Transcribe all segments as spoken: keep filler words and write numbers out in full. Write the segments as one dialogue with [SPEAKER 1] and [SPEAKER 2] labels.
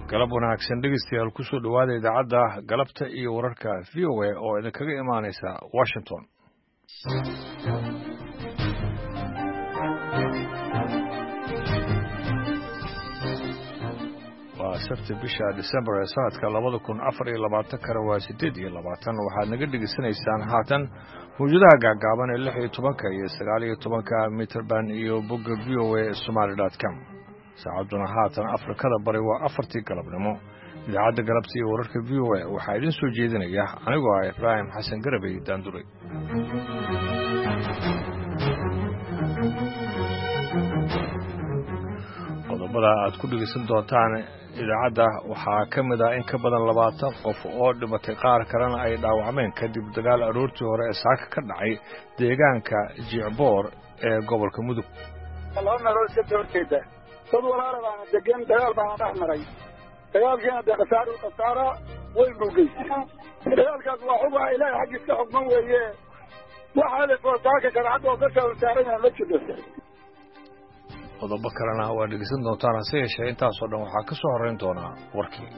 [SPEAKER 1] galab wanaagsan dhegeystayaal ku soo dhawaada idaacadda galabta iyo wararka v o a oo idinkaga imaanaysa Washington. waa sabti bisha December ee sanadka labada kun afar iyo labaatan kana waa sideed iyo labaatan waxaad naga dhegeysanaysaan haatan mawjadaha gaagaaban ee lix iyo tobanka iyo sagaal iyo tobanka mitrband iyo bogga v o a somali dot com. saacaduna haatan Afrikada bari waa afartii galabnimo. idaacadda galabta iyo wararka v o a waxaa idin soo jeedinaya anigoo ah Ibrahim Xasan Garabay Daanduray. qodobada aad ku dhegeysan doontaan idaacadda waxaa ka mid ah in ka badan labaatan qof oo dhimatay qaar kalena ay dhaawacmeen kadib dagaal aroortii hore ee saaka ka dhacay deegaanka Jicboor ee gobolka Mudug.
[SPEAKER 2] dad walaala baana degan dagaal baana dhex maray dagaalkiina dee khasaaro khasaara weyn buu geystay dagaalkaas waa xuba ilaahay xaggiisa xukman weeye waxaa la footaaka kara hadda oo dadka saarana ma jiro.
[SPEAKER 1] qodobo kalena waa dhegeysan doontaan hase yeeshee intaasoo dhan waxaa ka soo horreyn doonaa warkii.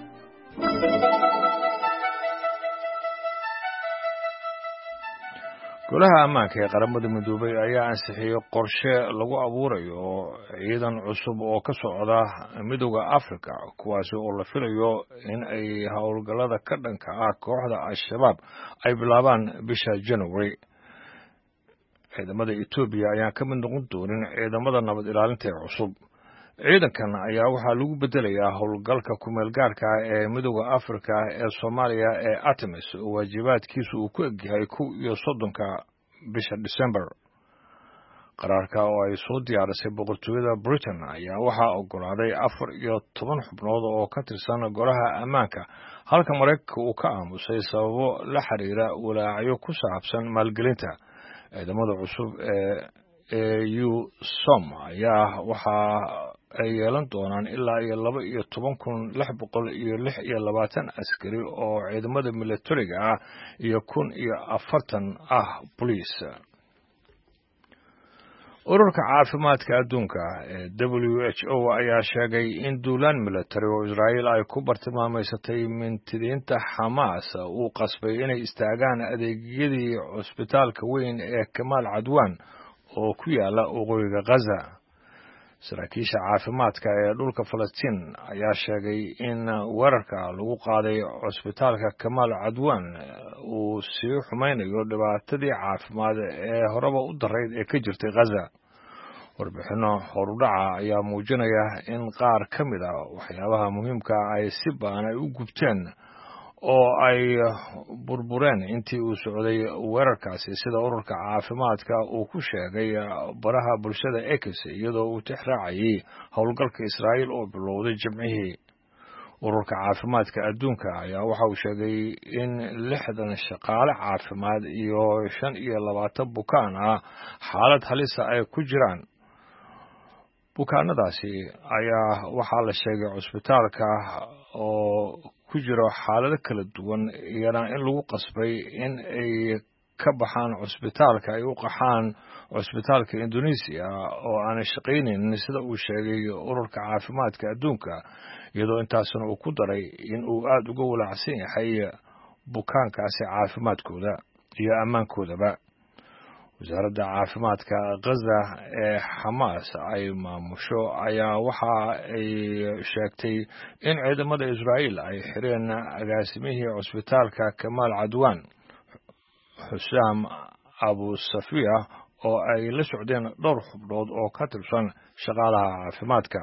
[SPEAKER 1] golaha ammaanka ee qaramada midoobay ayaa ansixiyey qorshe lagu abuurayo ciidan cusub oo ka socda midowda Afrika kuwaasi oo la filayo in ay howlgallada ka dhanka ah kooxda al-shabaab ay bilaabaan bisha January. ciidamada Ethiopia ayaan ka mid noqon doonin ciidamada nabad ilaalinta ee cusub. ciidankan ayaa waxaa lagu bedelayaa howlgalka kumeel gaarka ah ee midowda Afrika ee Soomaaliya ee Artemis oo waajibaadkiisu uu ku egyahay kow iyo soddonka bisha December. qaraarka oo ay soo diyaarisay boqortooyada Britain ayaa waxaa ogolaaday afar iyo toban xubnood oo ka tirsan golaha ammaanka halka Mareykanka uu ka aamusay sababo la xiriira walaacyo ku saabsan maalgelinta. ciidamada cusub ee E U SOM ayaa waxaa ay yeelan doonaan ilaa iyo laba iyo toban kun lix boqol iyo lix iyo labaatan askari oo ciidamada militariga ah iyo kun iyo afartan ah boliis. ururka caafimaadka adduunka ee W H O ayaa sheegay in duulaan militari oo Israa'iil ay ku bartilmaameysatay mintidiinta Xamaas uu qasbay inay istaagaan adeegyadii cusbitaalka weyn ee Kamaal Cadwaan oo ku yaala waqooyiga Gaza. saraakiisha caafimaadka ee dhulka Falastiin ayaa sheegay in weerarka lagu qaaday cusbitaalka Kamaal Cadwaan uu sii xumaynayo dhibaatadii caafimaad ee horeba u darayd ee ka jirtay Gaza. warbixino horudhaca ayaa muujinaya in qaar ka mid ah waxyaabaha muhiimka ay si baan ay u gubteen oo ay burbureen intii uu socday weerarkaasi sida ururka caafimaadka uu ku sheegay baraha bulshada X iyadoo uu tixraacayay howlgalka Israa'iil oo bilowday Jimcihii. ururka caafimaadka adduunka ayaa waxa uu sheegay in lixdan shaqaale caafimaad iyo shan iyo labaatan bukaan ah xaalad halisa ay ku jiraan. bukaanadaasi ayaa waxaa la sheegay cusbitaalka oo ku jiro xaalado kala duwan iyana in lagu qasbay in ay ka baxaan cusbitaalka ay u qaxaan cusbitaalka Indonesia oo aan shaqaynin sida uu sheegay ururka caafimaadka adduunka iyadoo intaasna uu ku daray in uu aad uga walaacsan yahay bukaankaasi caafimaadkooda iyo ammaankoodaba. wasaaradda caafimaadka Gaza ee Xamaas ay maamusho ayaa waxa ay sheegtay in ciidamada Israa'iil ay xireen agaasimihii cusbitaalka Kamaal Cadwaan Xusaam Abu Safiya oo ay la socdeen dhowr xubnood oo ka tirsan shaqaalaha caafimaadka.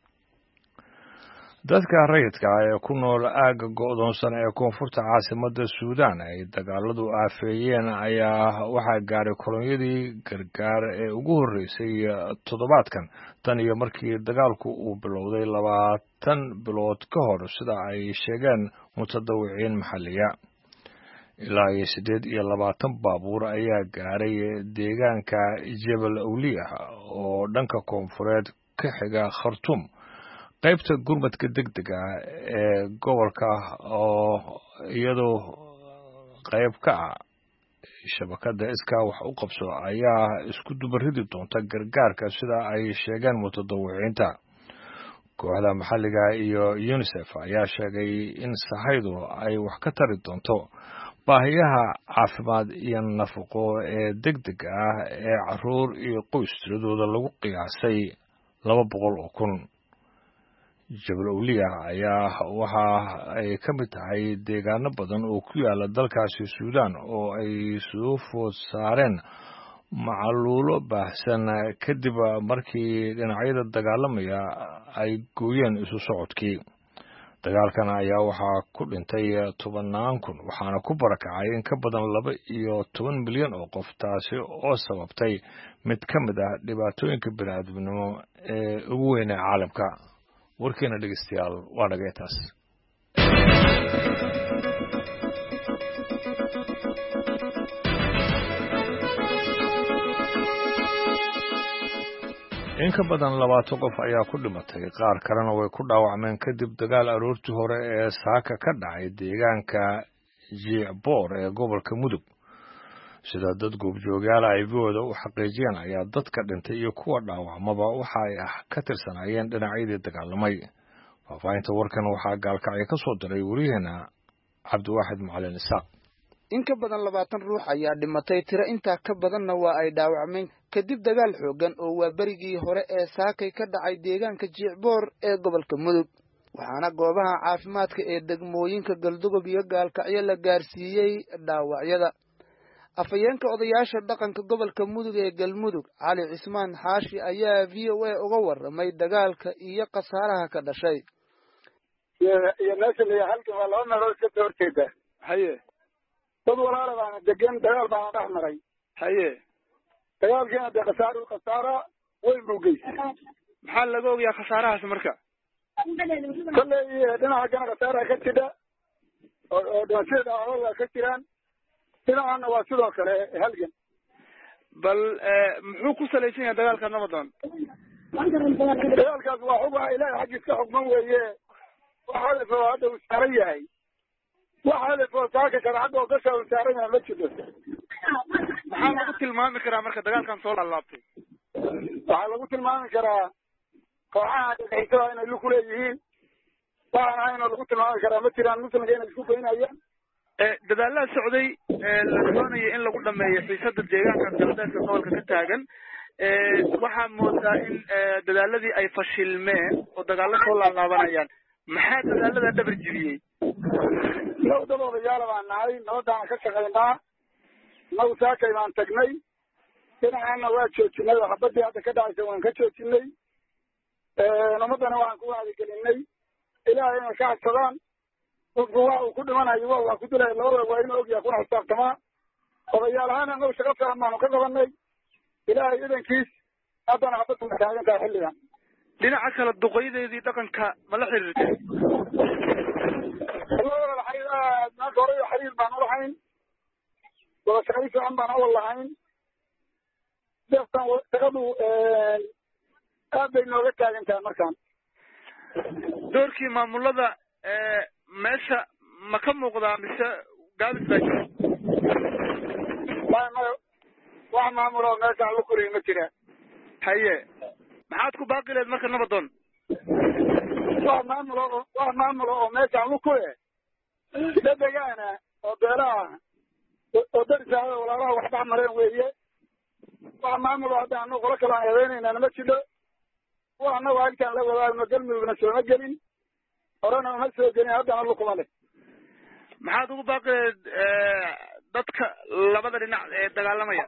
[SPEAKER 1] dadka rayidka ee ku nool aagga go'doonsan ee koonfurta caasimadda Suudaan ay dagaaladu aafeeyeen ayaa waxaa gaaray kolonyadii gargaar ee ugu horreysay toddobaadkan tan iyo markii dagaalku uu bilowday labaatan bilood ka hor sida ay sheegeen mutadawiciin maxalliya. ilaa iyo siddeed iyo labaatan baabuur ayaa gaaray deegaanka Jabal Awliya oo dhanka koonfureed ka xiga Khartoum. qaybta gurmadka degdega ee gobolka oo iyadoo qayb ka ah shabakada iska wax u qabso ayaa isku dubaridi doonta gargaarka sida ay sheegeen mutadawiciinta. kooxda maxalliga iyo UNICEF ayaa sheegay in sahaydu ay wax ka tari doonto baahiyaha caafimaad iyo nafaqo ee degdega ah ee carruur iyo qoys tiradooda lagu qiyaasay laba boqol oo kun. Jabal Awliya ayaa waxa ay ka mid tahay deegaano badan oo ku yaala dalkaasi Suudaan oo ay soo food saareen macaluulo baahsan kadib markii dhinacyada dagaalamaya ay gooyeen isu socodkii. Dagaalkan ayaa waxaa ku dhintay tobannaan kun waxaana ku barakacay in ka badan laba iyo toban milyan oo qof, taasi oo sababtay mid ka mid ah dhibaatooyinka bini'aadamnimo ee ugu weyn ee caalamka. warkeena dhegeystayaal waa dhageetaas. in ka badan labaatan qof ayaa ku dhimatay, qaar kalena way ku dhaawacmeen kadib dagaal aroortii hore ee saaka ka dhacay deegaanka Jicboor ee gobolka Mudug. sida dad goobjoogyaal ay booda u xaqiijiyeen ayaa dadka dhintay iyo kuwa dhaawacmaba waxa ay ka tirsanayeen dhinacyadii dagaalamay. faafahinta warkan waxaa gaalkacyo ka soo diray wariyaheena Cabdiwaaxid Macalin Isaaq.
[SPEAKER 3] in ka badan labaatan ruux ayaa dhimatay, tiro intaa ka badanna waa ay dhaawacmeen kadib dagaal xoogan oo waa berigii hore ee saakay ka dhacay deegaanka Jicboor ee gobolka Mudug, waxaana goobaha caafimaadka ee degmooyinka Galdogob iyo Gaalkacyo la gaarsiiyey dhaawacyada. afayeenka odayaasha dhaqanka gobolka Mudug ee Galmudug Cali Cismaan Xaashi ayaa V O A uga warramay dagaalka iyo khasaaraha ka dhashay.
[SPEAKER 2] iyo meesha la halkan waa laba meelood ka horjeeda.
[SPEAKER 3] haye
[SPEAKER 2] dad walaalo baan degan, dagaal baan dhex maray.
[SPEAKER 3] haye
[SPEAKER 2] dagaalkeena de khasaaro khasaara way buugeysay.
[SPEAKER 3] maxaa laga ogayaa khasaarahaas marka?
[SPEAKER 2] kolley dhinaca kana khasaara ka jira oo dhibaatada dhaawacooda ka jiraan, dhinacana waa sidoo kale halgan.
[SPEAKER 3] bal muxuu ku salaysan yahay dagaalka Ramadan?
[SPEAKER 2] dagaalkaas waa xug ilaahay xaggiisa xukman weeye. waxa la soo hadda uu saaran yahay waxa la soo saaka sharciyada oo gasha uu saaran yahay ma jiro.
[SPEAKER 3] maxaa lagu tilmaami karaa marka dagaalkan soo laabtay?
[SPEAKER 2] waxaa lagu tilmaami karaa kooxaha dhexdooda inay lu kuleeyihiin. waxaan ayna lagu tilmaami karaa ma jiraan muslimka inay isku baynayaan.
[SPEAKER 3] dadaalada socday la doonayay in lagu dhameeyo xiisada deegaanka galbeedka gobolka ka taagan, waxaa moodaa in dadaaladii ay fashilmeen oo dagaalo soo laalaabanayaan. maxaa dadaalada dhabar jibiyey?
[SPEAKER 2] naw dad odayaal baan nahay, nabadaan ka shaqaynaa. naw saakay baan tagnay, dhinacana waa joojinay oo xabadii hadda ka dhacaysa waan ka joojinay. ummadana waan ku wacyigelinay ilaahay inay ka hadsadaan. qofku waa uu ku dhimanayo waa waa ku dilay labada waa inuu ogyahay kuna xisaabtamaa. odayaal ahaan annagu shaqo fiican baanu ka qabanay ilaahay idankiis. haddana xabaddu ma taagan tahay xilligan.
[SPEAKER 3] dhinaca kale duqeydeedii dhaqanka ma la xiriirtay?
[SPEAKER 2] labada xiriir aad maanta hore iyo xiriir baan u lahayn, wada shaqayn fiican baan awal lahayn. deeftan shaqadu aad bay nooga taagan tahay markaan.
[SPEAKER 3] doorkii maamulada meesha ma ka muuqdaa mise gaabis baa jira?
[SPEAKER 2] maya maya wax maamulo meesha lagu koriyo ma jira.
[SPEAKER 3] haye maxaad ku baaqi leed marka Ramadan?
[SPEAKER 2] wax maamulo wax maamulo oo meesha lagu kore dedegaana oo beelaha oo darsaada walaalaha wax dhex mareen weeye. wax maamulo hadda anu qolo kale aan eedeynayna ma jiro. wax anagu agtaan la wadaagno Galmudugna sooma gelin, horena uma soo gelin, haddana lukuma leh.
[SPEAKER 3] maxaad ugu baaqi leed dadka labada dhinac ee dagaalamaya?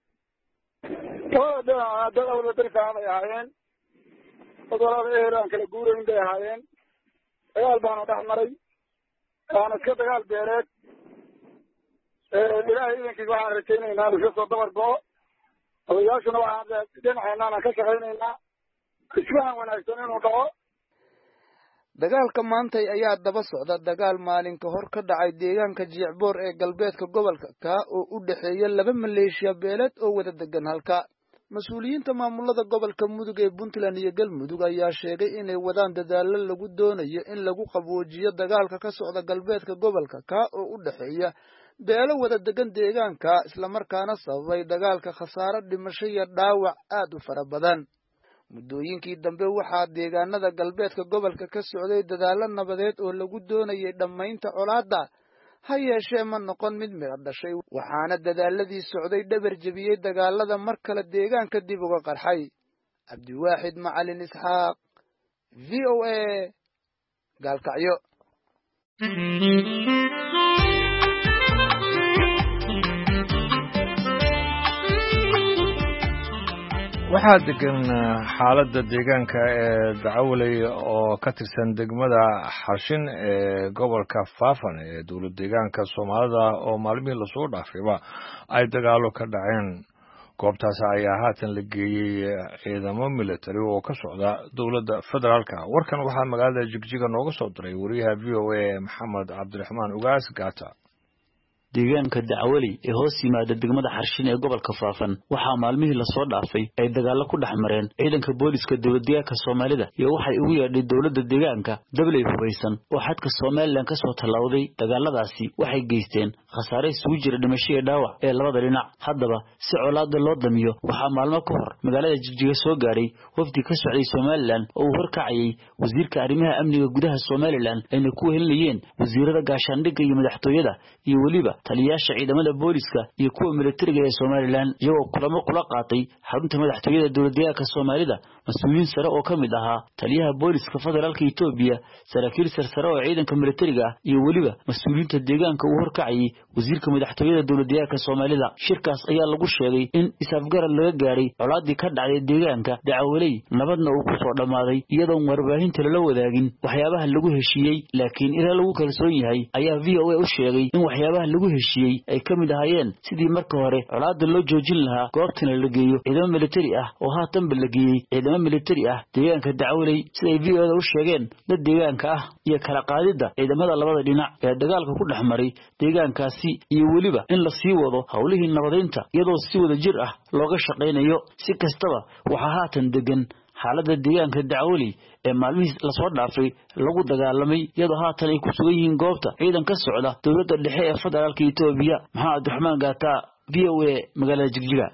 [SPEAKER 2] dad awla darsaa bay ahaayeen, dad walaala ehelaan kala guurayn bay ahaayeen. dagaal baanu dhex maray, waana iska dagaal beereed. ilaahay idankiis waxaan rajaynaynaa iska soo dabar go'o. odayaashuna waxaan dhinaceennaan ka shaqaynaynaa isfahan wanaagsan inuu dhaco.
[SPEAKER 3] dagaalka maantay ayaa daba socda dagaal maalin ka hor ka dhacay deegaanka Jicboor ee galbeedka gobolka ka oo u dhaxeeya laba maleeshiya beeleed oo wada degan halka. mas-uuliyiinta maamulada gobolka Mudug ee Puntland iyo Galmudug ayaa sheegay inay wadaan dadaalo lagu doonayo in lagu qaboojiyo dagaalka ka socda galbeedka gobolka ka oo u dhaxeeya beelo wada degan deegaanka, isla markaana sababay dagaalka khasaare dhimasho iyo dhaawac aad u fara badan. muddooyinkii dambe waxaa deegaanada galbeedka gobolka ka socday dadaalo nabadeed oo lagu doonayay dhammaynta colaadda ha yeeshee ma noqon mid midho dhashay waxaana dadaaladii socday dhabar jebiyey dagaalada mar kale deegaanka dib uga qarxay cabdiwaaxid macalin isxaaq v o a gaalkacyo
[SPEAKER 1] waxaa degan xaaladda deegaanka ee dacawaley oo ka tirsan degmada xarshin ee gobolka faafan ee dowlad deegaanka soomaalida oo maalmihii lasoo dhaafayba ay dagaalo ka dhaceen goobtaas ayaa haatan la geeyey ciidamo military oo ka socda dowladda federaalka warkan waxaa magaalada jigjiga nooga soo diray wariyaha v o a maxamed cabdiraxmaan ugaas gaata
[SPEAKER 4] deegaanka dacwaley ee hoos yimaada degmada xarshin ee gobolka faafan waxaa maalmihii lasoo dhaafay ay dagaalo ku dhex mareen ciidanka booliska dowladdeegaanka soomaalida iyo waxay ugu yeedhay dowladda deegaanka dabley hubaysan oo xadka somalilan ka soo tallawday dagaaladaasi waxay geysteen khasaare isugu jira dhimasho iyo dhaawac ee labada dhinac haddaba si colaada loo damiyo waxaa maalmo ka hor magaalada jigjiga soo gaadhay wafdi ka socday somalilan oo uu horkacayay wasiirka arrimaha amniga gudaha somalilan ayna ku wehelinayeen wasiirada gaashaandhigga iyo madaxtooyada iyo weliba taliyaasha ciidamada booliska iyo kuwa militariga ee somalilan iyagoo kulamo kula qaatay xarunta madaxtooyada dowladdeegaanka soomaalida mas-uuliyiin sare oo ka mid ahaa taliyaha booliska federaalka etoobiya saraakiil sarsare oo ciidanka militariga ah iyo weliba mas-uuliyiinta deegaanka uu horkacayay wasiirka madaxtooyada dowladdeegaanka soomaalida shirkaas ayaa lagu sheegay in is-afgarad laga gaadhay colaadii ka dhacday deegaanka dacawaley nabadna uu ku soo dhammaaday iyadoon warbaahinta lala wadaagin waxyaabaha lagu heshiiyey laakiin ilaa lagu kalsoon yahay ayaa v o a u sheegay in waxyaabaha lagu heshiiyey ay ka mid ahaayeen sidii marka hore colaada loo joojin lahaa goobtana la geeyo ciidamo militari ah oo haatanba la geeyey ciidamo militari ah deegaanka dacwaley siday v o a u sheegeen dad deegaanka ah iyo kala qaadidda ciidamada labada dhinac ee dagaalka ku dhex maray deegaankaasi iyo weliba in la sii wado howlihii nabadaynta iyadoo si wada jir ah looga shaqaynayo si kastaba waxaa haatan degan xaaladda deegaanka dacwaley ee maalmihii lasoo dhaafay lagu dagaalamay iyadoo haatan ay ku sugan yihiin goobta ciidan ka socda dowladda dhexe ee federaalka etoobiya maxamed cabdiraxmaan gaata v o a magaalada jigjiga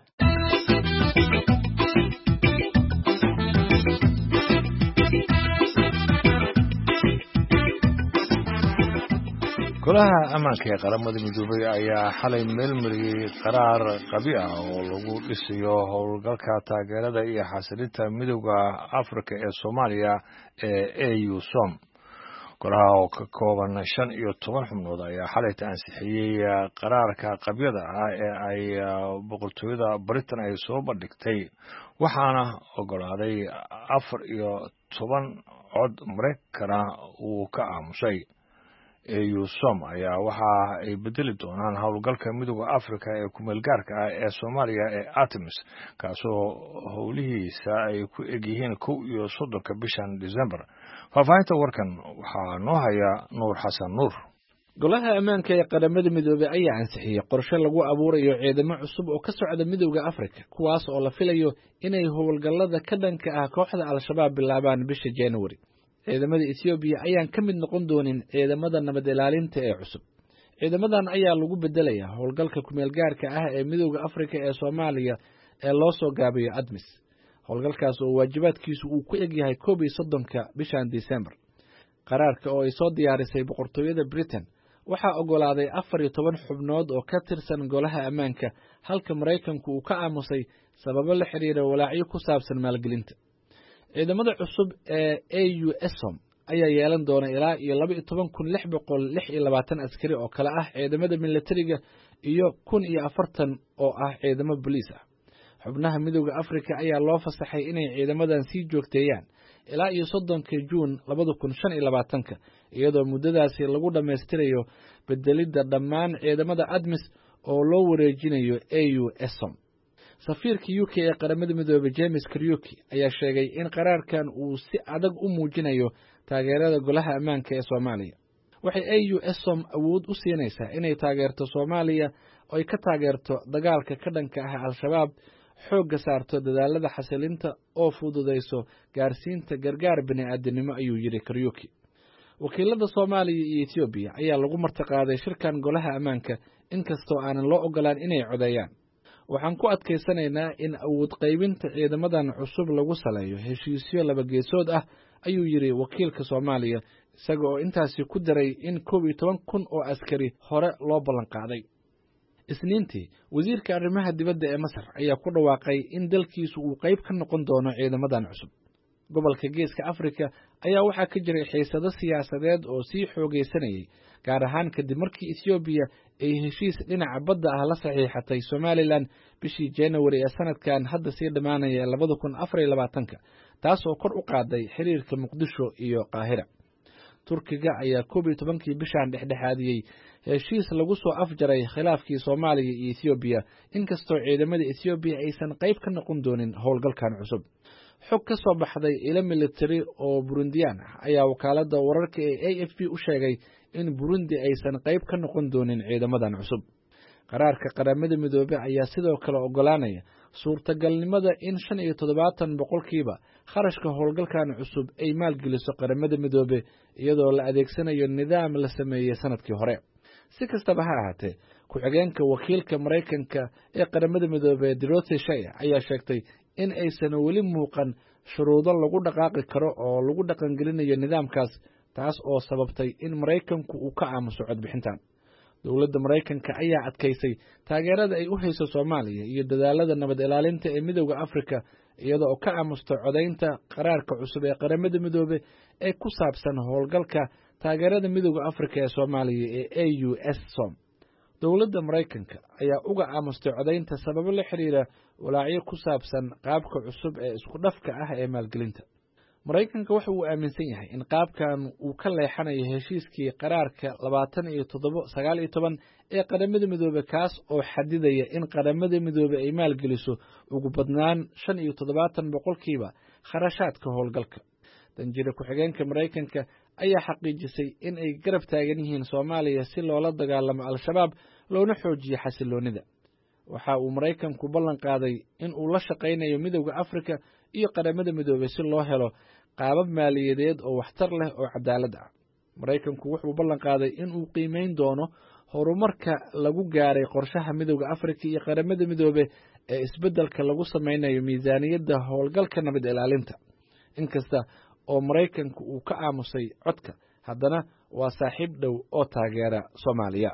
[SPEAKER 1] golaha ammaanka ee qaramada midoobay ayaa xalay meel mariyey qaraar qabi ah oo lagu dhisayo howlgalka taageerada iyo xasilinta midowda afrika ee soomaaliya ee a u som golaha oo ka kooban shan iyo toban xubnood ayaa xalayta ansixiyey qaraarka qabyada ah ee ay boqortooyada britain ay soo bandhigtay waxaana ogolaaday afar iyo toban cod maraykana uu ka aamusay a u som ayaa waxa ay bedeli doonaan howlgalka midowda afrika ee kumeel gaarka ah ee soomaaliya ee artemis kaasoo howlihiisa ay ku egyihiin kow iyo soddonka bishan december faahfaahinta warkan waxaa noo haya nuur xasan nuur
[SPEAKER 5] golaha ammaanka ee qaramada midoobey ayaa ansixiyey qorshe lagu abuurayo ciidamo cusub oo ka socda midowda afrika kuwaas oo la filayo inay howlgallada ka dhanka ah kooxda al-shabaab bilaabaan bisha january ciidamada Ethiopia ayaan ka mid noqon doonin ciidamada nabad ilaalinta ee cusub ciidamadan ayaa lagu bedelayaa howlgalka kumeel gaarka ah ee midowda Afrika ee Soomaaliya ee loo soo gaabiyo ADMIS howlgalkaas oo waajibaadkiisu uu ku eg yahay koob iyo soddonka bishan December qaraarka oo ay soo diyaarisay boqortooyada Britain waxaa ogolaaday afar iyo toban xubnood oo ka tirsan golaha ammaanka halka Mareykanku uu ka aamusay sababo la xiriira walaacyo ku saabsan maalgelinta ciidamada cusub ee A U S O M ayaa yeelan doona ilaa iyo laba iyo toban kun lix boqol lix iyo labaatan askari oo kala ah ciidamada militariga iyo kun iyo afartan oo ah ciidamo booliis ah xubnaha midowda Afrika ayaa loo fasaxay inay ciidamadan sii joogteeyaan ilaa iyo soddonka Juun laba kun shan iyo labaatan iyadoo muddadaasi lagu dhameystirayo bedelidda dhammaan ciidamada ADMIS oo loo wareejinayo A U S O M safiirka U K ee qaramada midoobay James Kariuki ayaa sheegay in qaraarkan uu si adag u muujinayo taageerada golaha ammaanka ee Soomaaliya waxay A U S O M awood u siinaysaa inay taageerto Soomaaliya oo ay ka taageerto dagaalka ka dhanka ah al-shabaab xoogga saarto dadaalada xasilinta oo fududeyso gaarsiinta gargaar bini'aadanimo ayuu yiri Kariuki wakiilada Soomaaliya iyo Ethiopia ayaa lagu martaqaaday shirkan golaha ammaanka inkastoo aanan loo ogolaan inay codeeyaan waxaan ku adkaysanaynaa in awood qaybinta ciidamadan cusub lagu saleeyo heshiisyo laba geesood ah ayuu yidhi wakiilka Soomaaliya isaga oo intaasi ku daray in koob iyo toban kun oo askari hore loo ballan qaaday. Isniintii wasiirka arrimaha dibadda ee Masar ayaa ku dhawaaqay in dalkiisu uu qayb ka noqon doono ciidamadan cusub. Gobolka Geeska Afrika ayaa waxaa ka jiray xiisado siyaasadeed oo sii xoogeysanayay gaar ahaan kadib markii Ethiopia ay heshiis dhinaca badda ah la saxiixatay Somaliland bishii January ee sanadkan hadda sii dhamaanaya labada kun afar iyo labaatanka taas oo kor u qaaday xiriirka Muqdisho iyo Qaahira. Turkiga ayaa koob iyo tobankii bishan dhexdhexaadiyay heshiis lagu soo afjaray khilaafkii Soomaaliya iyo Ethiopia inkastoo ciidamada Ethiopia aysan qayb ka noqon doonin howlgalkan cusub. xog ka soo baxday ilo military oo Burundian ah ayaa wakaaladda wararka ee A F P u sheegay in Burundi aysan qayb ka noqon doonin ciidamadan cusub. Qaraarka qaramada midoobay ayaa sidoo kale ogolaanaya suurtagalnimada in shan iyo toddobaatan boqolkiiba kharashka howlgalkan cusub ay maalgeliso qaramada midoobay iyadoo la adeegsanayo nidaam la sameeyay sanadkii hore. Si kastaba ha ahaatee, ku-xigeenka wakiilka Mareykanka ee qaramada midoobay Dorothy Shea ayaa sheegtay in aysan weli muuqan shuruudo lagu dhaqaaqi karo oo lagu dhaqangelinayo nidaamkaas taas oo sababtay in Mareykanku uu ka aamuso codbixintan. Dowladda Mareykanka ayaa adkaysay taageerada ay u hayso Soomaaliya iyo dadaalada nabad ilaalinta ee Midowga Afrika iyada oo ka aamusta codaynta qaraarka cusub ee qaramada midoobay ee ku saabsan howlgalka taageerada Midowga Afrika ee Soomaaliya ee A U S S O M. Dowladda Mareykanka ayaa uga aamustay codaynta sababo la xiriira walaacyo ku saabsan qaabka cusub ee isku dhafka ah ee maalgelinta. Mareykanka waxa uu aaminsan yahay in qaabkan uu ka leexanayo heshiiskii qaraarka labaatan iyo toddoba sagaal iyo toban ee qaramada midoobay kaas oo xadidaya in qaramada midoobay ay maalgeliso ugu badnaan shan iyo toddobaatan boqolkiiba kharashaadka howlgalka. Danjire ku-xigeenka Mareykanka ayaa xaqiijisay in ay garab taagan yihiin Soomaaliya si loola dagaalamo Al-Shabaab loona xoojiyo xasiloonida. Waxa uu Mareykanku ballan qaaday in uu la shaqaynayo Midowga Afrika iyo qaramada midoobay si loo helo qaabab maaliyadeed oo waxtar leh oo cadaalad ah. Mareykanku wuxuu ballan qaaday in uu qiimeyn doono horumarka lagu gaaray qorshaha Midowga Afrika iyo qaramada midoobay ee isbeddelka lagu sameynayo miisaaniyadda howlgalka nabad ilaalinta. Inkasta oo Mareykanku uu ka aamusay codka, haddana waa saaxiib dhow oo taageera Soomaaliya.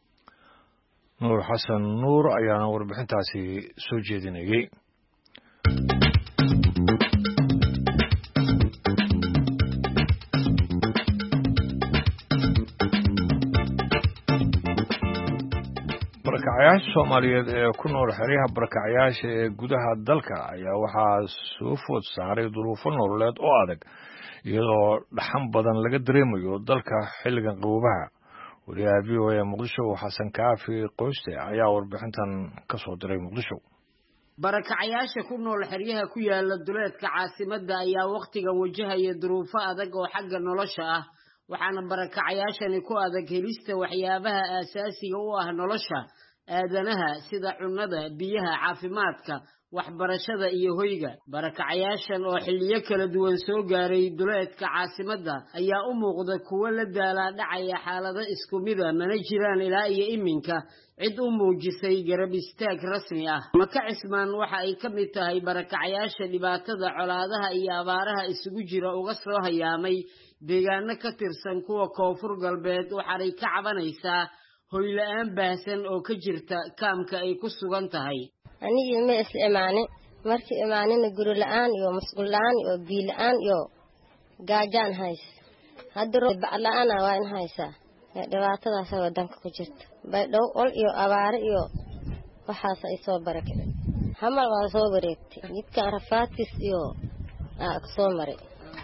[SPEAKER 1] Nuur Xasan Nuur ayaana warbixintaasi soo jeedinayay. barakacayaasha Soomaaliyeed ee ku nool xeryaha barakacayaasha ee gudaha dalka ayaa waxaa soo food saaray duruufo nololeed oo adag iyadoo dhaxan badan laga dareemayo dalka xilligan qaboobaha. wariyaha V O A Muqdisho Xasan Kaafi Qoyste ayaa warbixintan ka soo diray Muqdisho.
[SPEAKER 6] barakacayaasha ku nool xeryaha ku yaala duleedka caasimadda ayaa waqtiga wajahaya duruufo adag oo xagga nolosha ah, waxaana barakacayaashani ku adag helista waxyaabaha aasaasiga u ah nolosha aadanaha sida cunnada, biyaha, caafimaadka, waxbarashada iyo hoyga. barakacayaashan oo xilliyo kala duwan soo gaaray duleedka caasimadda ayaa u muuqda kuwo la daalaa dhacaya xaalado isku mid ah, mana jiraan ilaa iyo iminka cid u muujisay garab istaag rasmi ah. Maka Cismaan waxa ay ka mid tahay barakacayaasha dhibaatada colaadaha iyo abaaraha isugu jira uga soo hayaamay deegaano ka tirsan kuwa koonfur galbeed, waxaanay ka cabanaysaa hoy la'aan baahsan oo ka jirta kaamka ay ku sugan tahay.
[SPEAKER 7] anigii ma is imaanin markii imaanina guri la'aan iyo mas'uul la'aan iyo biyo la'aan iyo gaajaan hays hadda roob la'aan waa in haysaa dhibaatadaas wadanka ku jirta baydhow ol iyo abaare iyo waxaas ay soo barakay hamal waa soo wareegtay jidka rafaadis iyo aa soo maray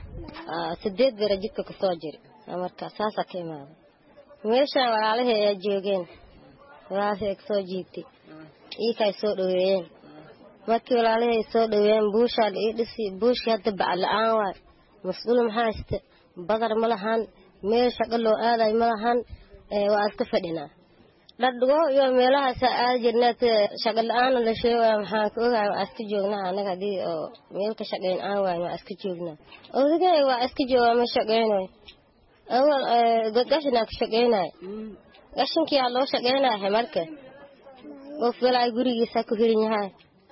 [SPEAKER 7] aa sideed beer jidka ku soo jiray marka saasa ka imaaday meesha walaalahay ay joogeen walaalahay soo jiitay iikay soo dhaweeyeen markii walaalahay soo dhaweeyeen buusha ii dhisi buush hadda baclaan waa mas'uul maxaa haysta badar ma lahan meel shaqo loo aaday ma lahan ee waa iska fadhinaa dhadgo iyo meelahaas aad jirnaa shaqo la'aan la sheegay maxaa ka ogaay waa iska joognaa anaga hadii oo meel ka shaqeyn aan waay waa iska joognaa odaygay waa iska joogaa ma shaqeynayo awal ee godashna ka shaqeynay gashinkii loo shaqeynaa marka qof walaa gurigiisa ku xiran yahay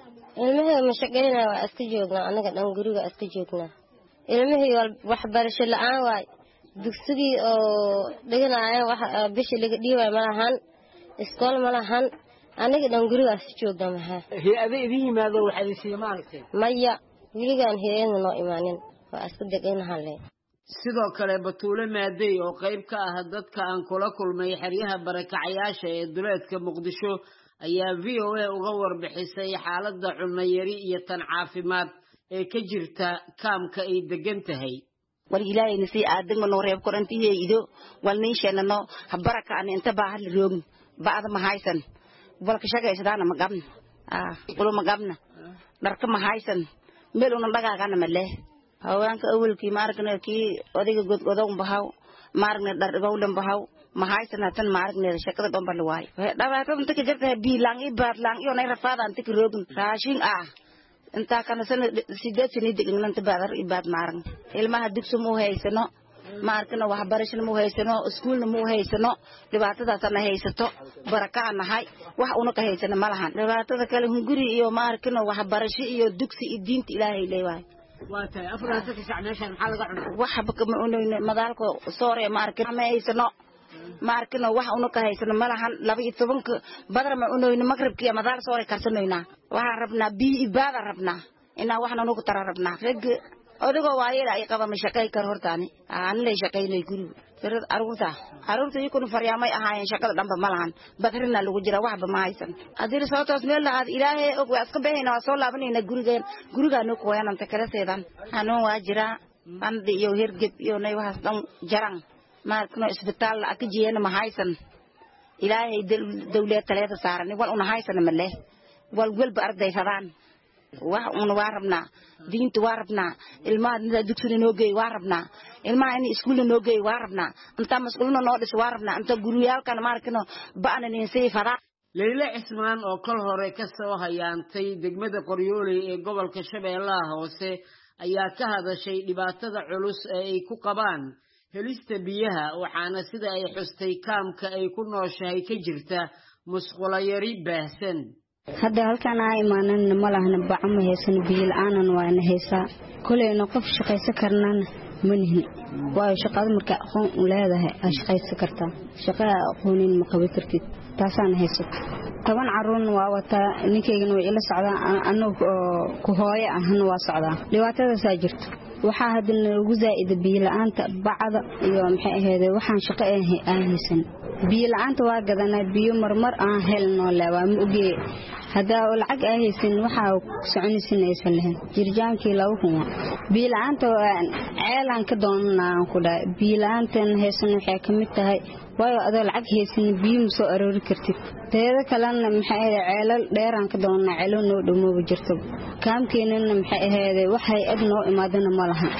[SPEAKER 7] ilmaha ma shaqeynaa waa iska joognaa anaga dhan guriga iska joognaa ilmihii waxbarasho la'aan waay dugsigii oo dhiganaayeen wax bishi laga dhiibay ma lahan iskool ma lahan anaga dhan gurigaas joognaa maxaa
[SPEAKER 6] hay-ada idin yimaado waxaad isii maaragtay
[SPEAKER 7] maya wiligaan hay-adna noo imaanin waa iska deganahalle
[SPEAKER 6] sidoo kale Batuule Maadey oo qayb ka ah dadka aan kula kulmay xeryaha barakacayaasha ee duleedka Muqdisho ayaa V O A uga warbixisay xaaladda cunno yari iyo tan caafimaad ee ka jirta kaamka ay degan tahay
[SPEAKER 8] wal ilaahay nasi aadama noo reeb korantiye ido wal niishanano habaraka aan inta baahal roog baad ma haysan walka shaqaysadana ma gabna ah qolo ma gabna dharka ma haysan meel una dhagaagana ma leh hawaanka awalkii maaragna kii odayga godgodoon bahaw maaragna dhar gowlan bahaw ma haysan tan maaragna shaqada dhanba la waay dhawaato inta ka jirta biilang ibaad lang iyo nay rafaada inta ka roog raashin ah inta kana san sideed sano degan inta baadar ibaad maaragna ilmaha dugsi mu haysano maarkana wax barashada mu haysano iskuulna mu haysano dhibaatadaas aan haysato barakaan nahay wax una ka haysano malahan dhibaatada kale hunguri iyo maarkana wax barasho iyo dugsi iyo diinta Ilaahay leeyahay
[SPEAKER 6] waatay afraad ka shacneeshan maxaa laga cunaa
[SPEAKER 8] wax baka ma unayna madaalko soore maarkana ma haysano maarkana wax una ka haysano malahan laba iyo toban badar ma unayna magribkiya madaal soore karsanayna waxa rabnaa bi ibaada rabnaa ina waxna nugu tararabnaa rag odago waayela ay qaba ma shaqay kar hortaani aan leey shaqaynay guriga tirad arurta arurta ikun faryaamay ahaayeen shaqada dhanba malahan badarina lagu jira waxba ma haysan adir sootos meel la aad ilaahay og waa iska bixina waa soo laabanayna gurigan gurigaanu ku wayan anta kala seedan anu waa jira andi iyo hergeb iyo nay waxas dhan jaran maarkano isbitaal la ka jeeyana ma haysan ilaahay dawlad taleeda saaran wal una haysan ma leh wal walba arday fadaan wax una waarabna diinta waarabna ilmaha inta dugsiga noo geey waarabna ilmaha in iskuul noo geey waarabna inta mas'uulna noo dhis waarabna inta guriyalkan maarkano baanan insay fada
[SPEAKER 6] Leila Ismaan oo kal hore ka soo hayaantay degmada Qoryooley ee gobolka Shabeellaha Hoose ayaa ka hadashay dhibaatada culus ee ay ku qabaan helista biyaha waxaana sida ay xustay kaamka ay ku nooshahay ka jirta musqulo yari baahsan
[SPEAKER 9] hadda halkan ay imaanaan ma lahna bacmo haysan biyo la'aan waana haysaa kuleena qof shaqaysan karnaan manihin waa shaqada marka aqoon u leedahay aad shaqaysan kartaa shaqada aqoonin ma qabi kartid taasaan haysato toban caruun waa wata ninkeygana way ila socdaan anagu ku hooyo ahan waa socdaan dhibaatadaas ay jirto waxaa hadana ugu zaa'id biyo la'aanta bacda iyo maxay ahayd waxaan shaqo aan haysan biyo la'aanta waa gadanaa biyo marmar aan helno laba ma ogee hada lacag ay haysan waxa soconaysan lahayn jirjaankii laba kun biyo la'aanta ceelan ka doonaa ku dhaay biyo la'aantan haysan waxay kamid tahay waayo adoo lacag haysan biyo soo aroori kartid teeda kalena maxay ahayd ceelal dheeraan ka doonaa ceelo noo dhumooba jirto kaamkeenana maxay ahayd waxay ad noo imaadana ma laha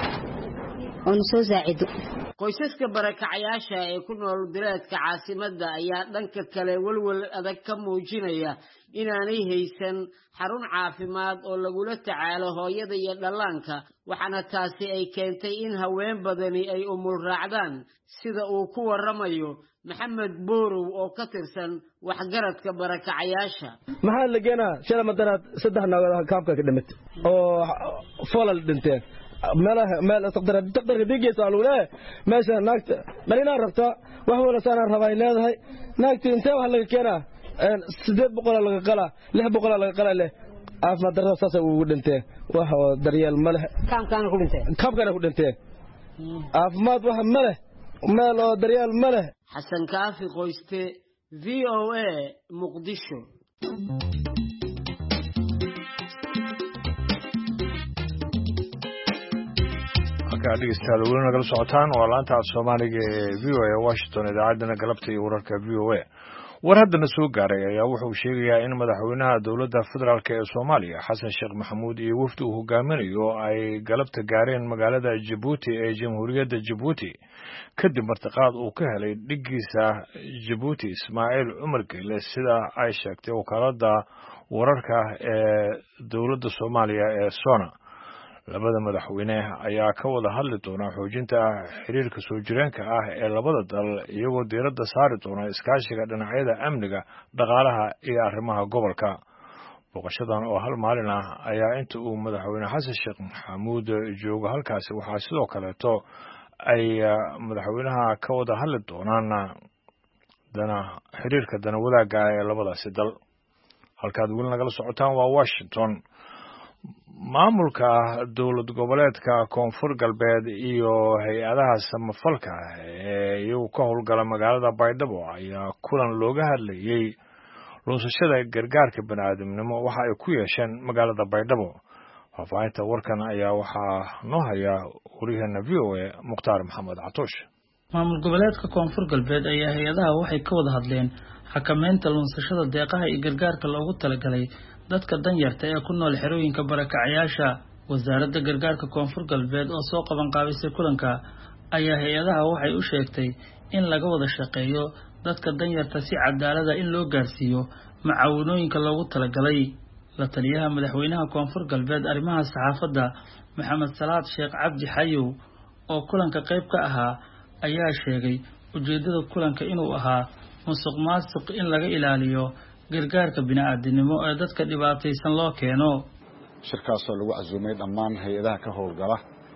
[SPEAKER 9] oo soo zaacido
[SPEAKER 6] qoysaska barakacayaasha ee ku nool duleedka caasimadda ayaa dhanka kale walwal adag ka muujinaya inaanay haysan xarun caafimaad oo lagula tacaalo hooyada iyo dhallaanka waxaana taasi ay keentay in haween badani ay umul raacdaan sida uu ku waramayo Maxamed Boorow oo ka tirsan waxgaradka barakacayaasha
[SPEAKER 10] maxaa la geenaa shala madaraad saddex naag kaabka ka dhimid oo foolal dhinteen meelaha meel taqdar taqdar digeesa alule meesha naagta dhalina rabta wax wala saana rabay leedahay naagta inta wax laga keenaa sideed boqol laga qala lix boqol laga qala leh caafimaad darro saas uu dhintay wax daryeel ma leh
[SPEAKER 6] kaamkaana ku dhintay
[SPEAKER 10] kaamkaana ku dhintay caafimaad wax ma leh meel oo daryeel ma leh
[SPEAKER 6] Xasan Kaafi Qoyste V O A Muqdisho
[SPEAKER 1] dhegeystayaal weli nagala socotaan waa laanta af Soomaaliga ee V O A Washington idaacadana galabta iyo wararka V O A war haddana soo gaaray ayaa wuxuu sheegayaa in madaxweynaha dowladda federaalk ee Soomaaliya Xasan Sheekh Maxamuud iyo wafdi uu hogaaminayo ay galabta gaareen magaalada Djibouti ee Jamhuuriyadda Djibouti kadib martiqaad uu ka helay dhigiisa Djibouti Ismaaciil Umar Geyle sida ay sheegtay wakaaladda wararka ee dowladda Soomaaliya ee Sona labada madaxweyne ayaa ka wada hadli doona xoojinta xiriirka soo jireenka ah ee labada dal iyagoo diiradda saari doona iskaashiga dhinacyada amniga dhaqaalaha iyo arrimaha gobolka booqashadan oo hal maalin ah ayaa inta uu madaxweyne xasan sheekh maxamuud joogo halkaasi waxaa sidoo kaleeto ay madaxweynaha ka wada hadli doonaan dana xiriirka dana wadaagga ee labadaasi dal halkaad weli nagala socotaan waa Washington. Maamulka dowlad goboleedka koonfur galbeed iyo hay-adaha samafalka ee iyagu ka howlgala magaalada Baydhabo ayaa kulan looga hadlayay lunsashada gargaarka bani'aadamnimo waxa ay ku yeesheen magaalada Baydhabo. Faafahinta warkan ayaa waxaa noo haya wariyaheena V O A Mukhtaar Maxamed Catuush.
[SPEAKER 11] maamul goboleedka koonfur galbeed ayaa hay-adaha waxay ka wada hadleen xakameynta lunsashada deeqaha iyo gargaarka loogu talagalay dadka danyarta ee ku nool xerooyinka barakacayaasha. wasaaradda gargaarka koonfur galbeed oo soo qaban qaabisay kulanka ayaa hay-adaha waxay u sheegtay in laga wada shaqeeyo dadka danyarta si cadaalada in loo gaarsiiyo macaawinooyinka loogu talagalay. la taliyaha madaxweynaha koonfur galbeed arrimaha saxaafadda maxamed salaad sheekh cabdi xayow oo kulanka qayb ka ahaa ayaa sheegay ujeedada kulanka inuu ahaa musuq maasuq in laga ilaaliyo gargaarka bini'aadanimo ee dadka dhibaataysan loo keeno.
[SPEAKER 12] shirkaasoo lagu casuumay dhammaan hay-adaha ka howlgala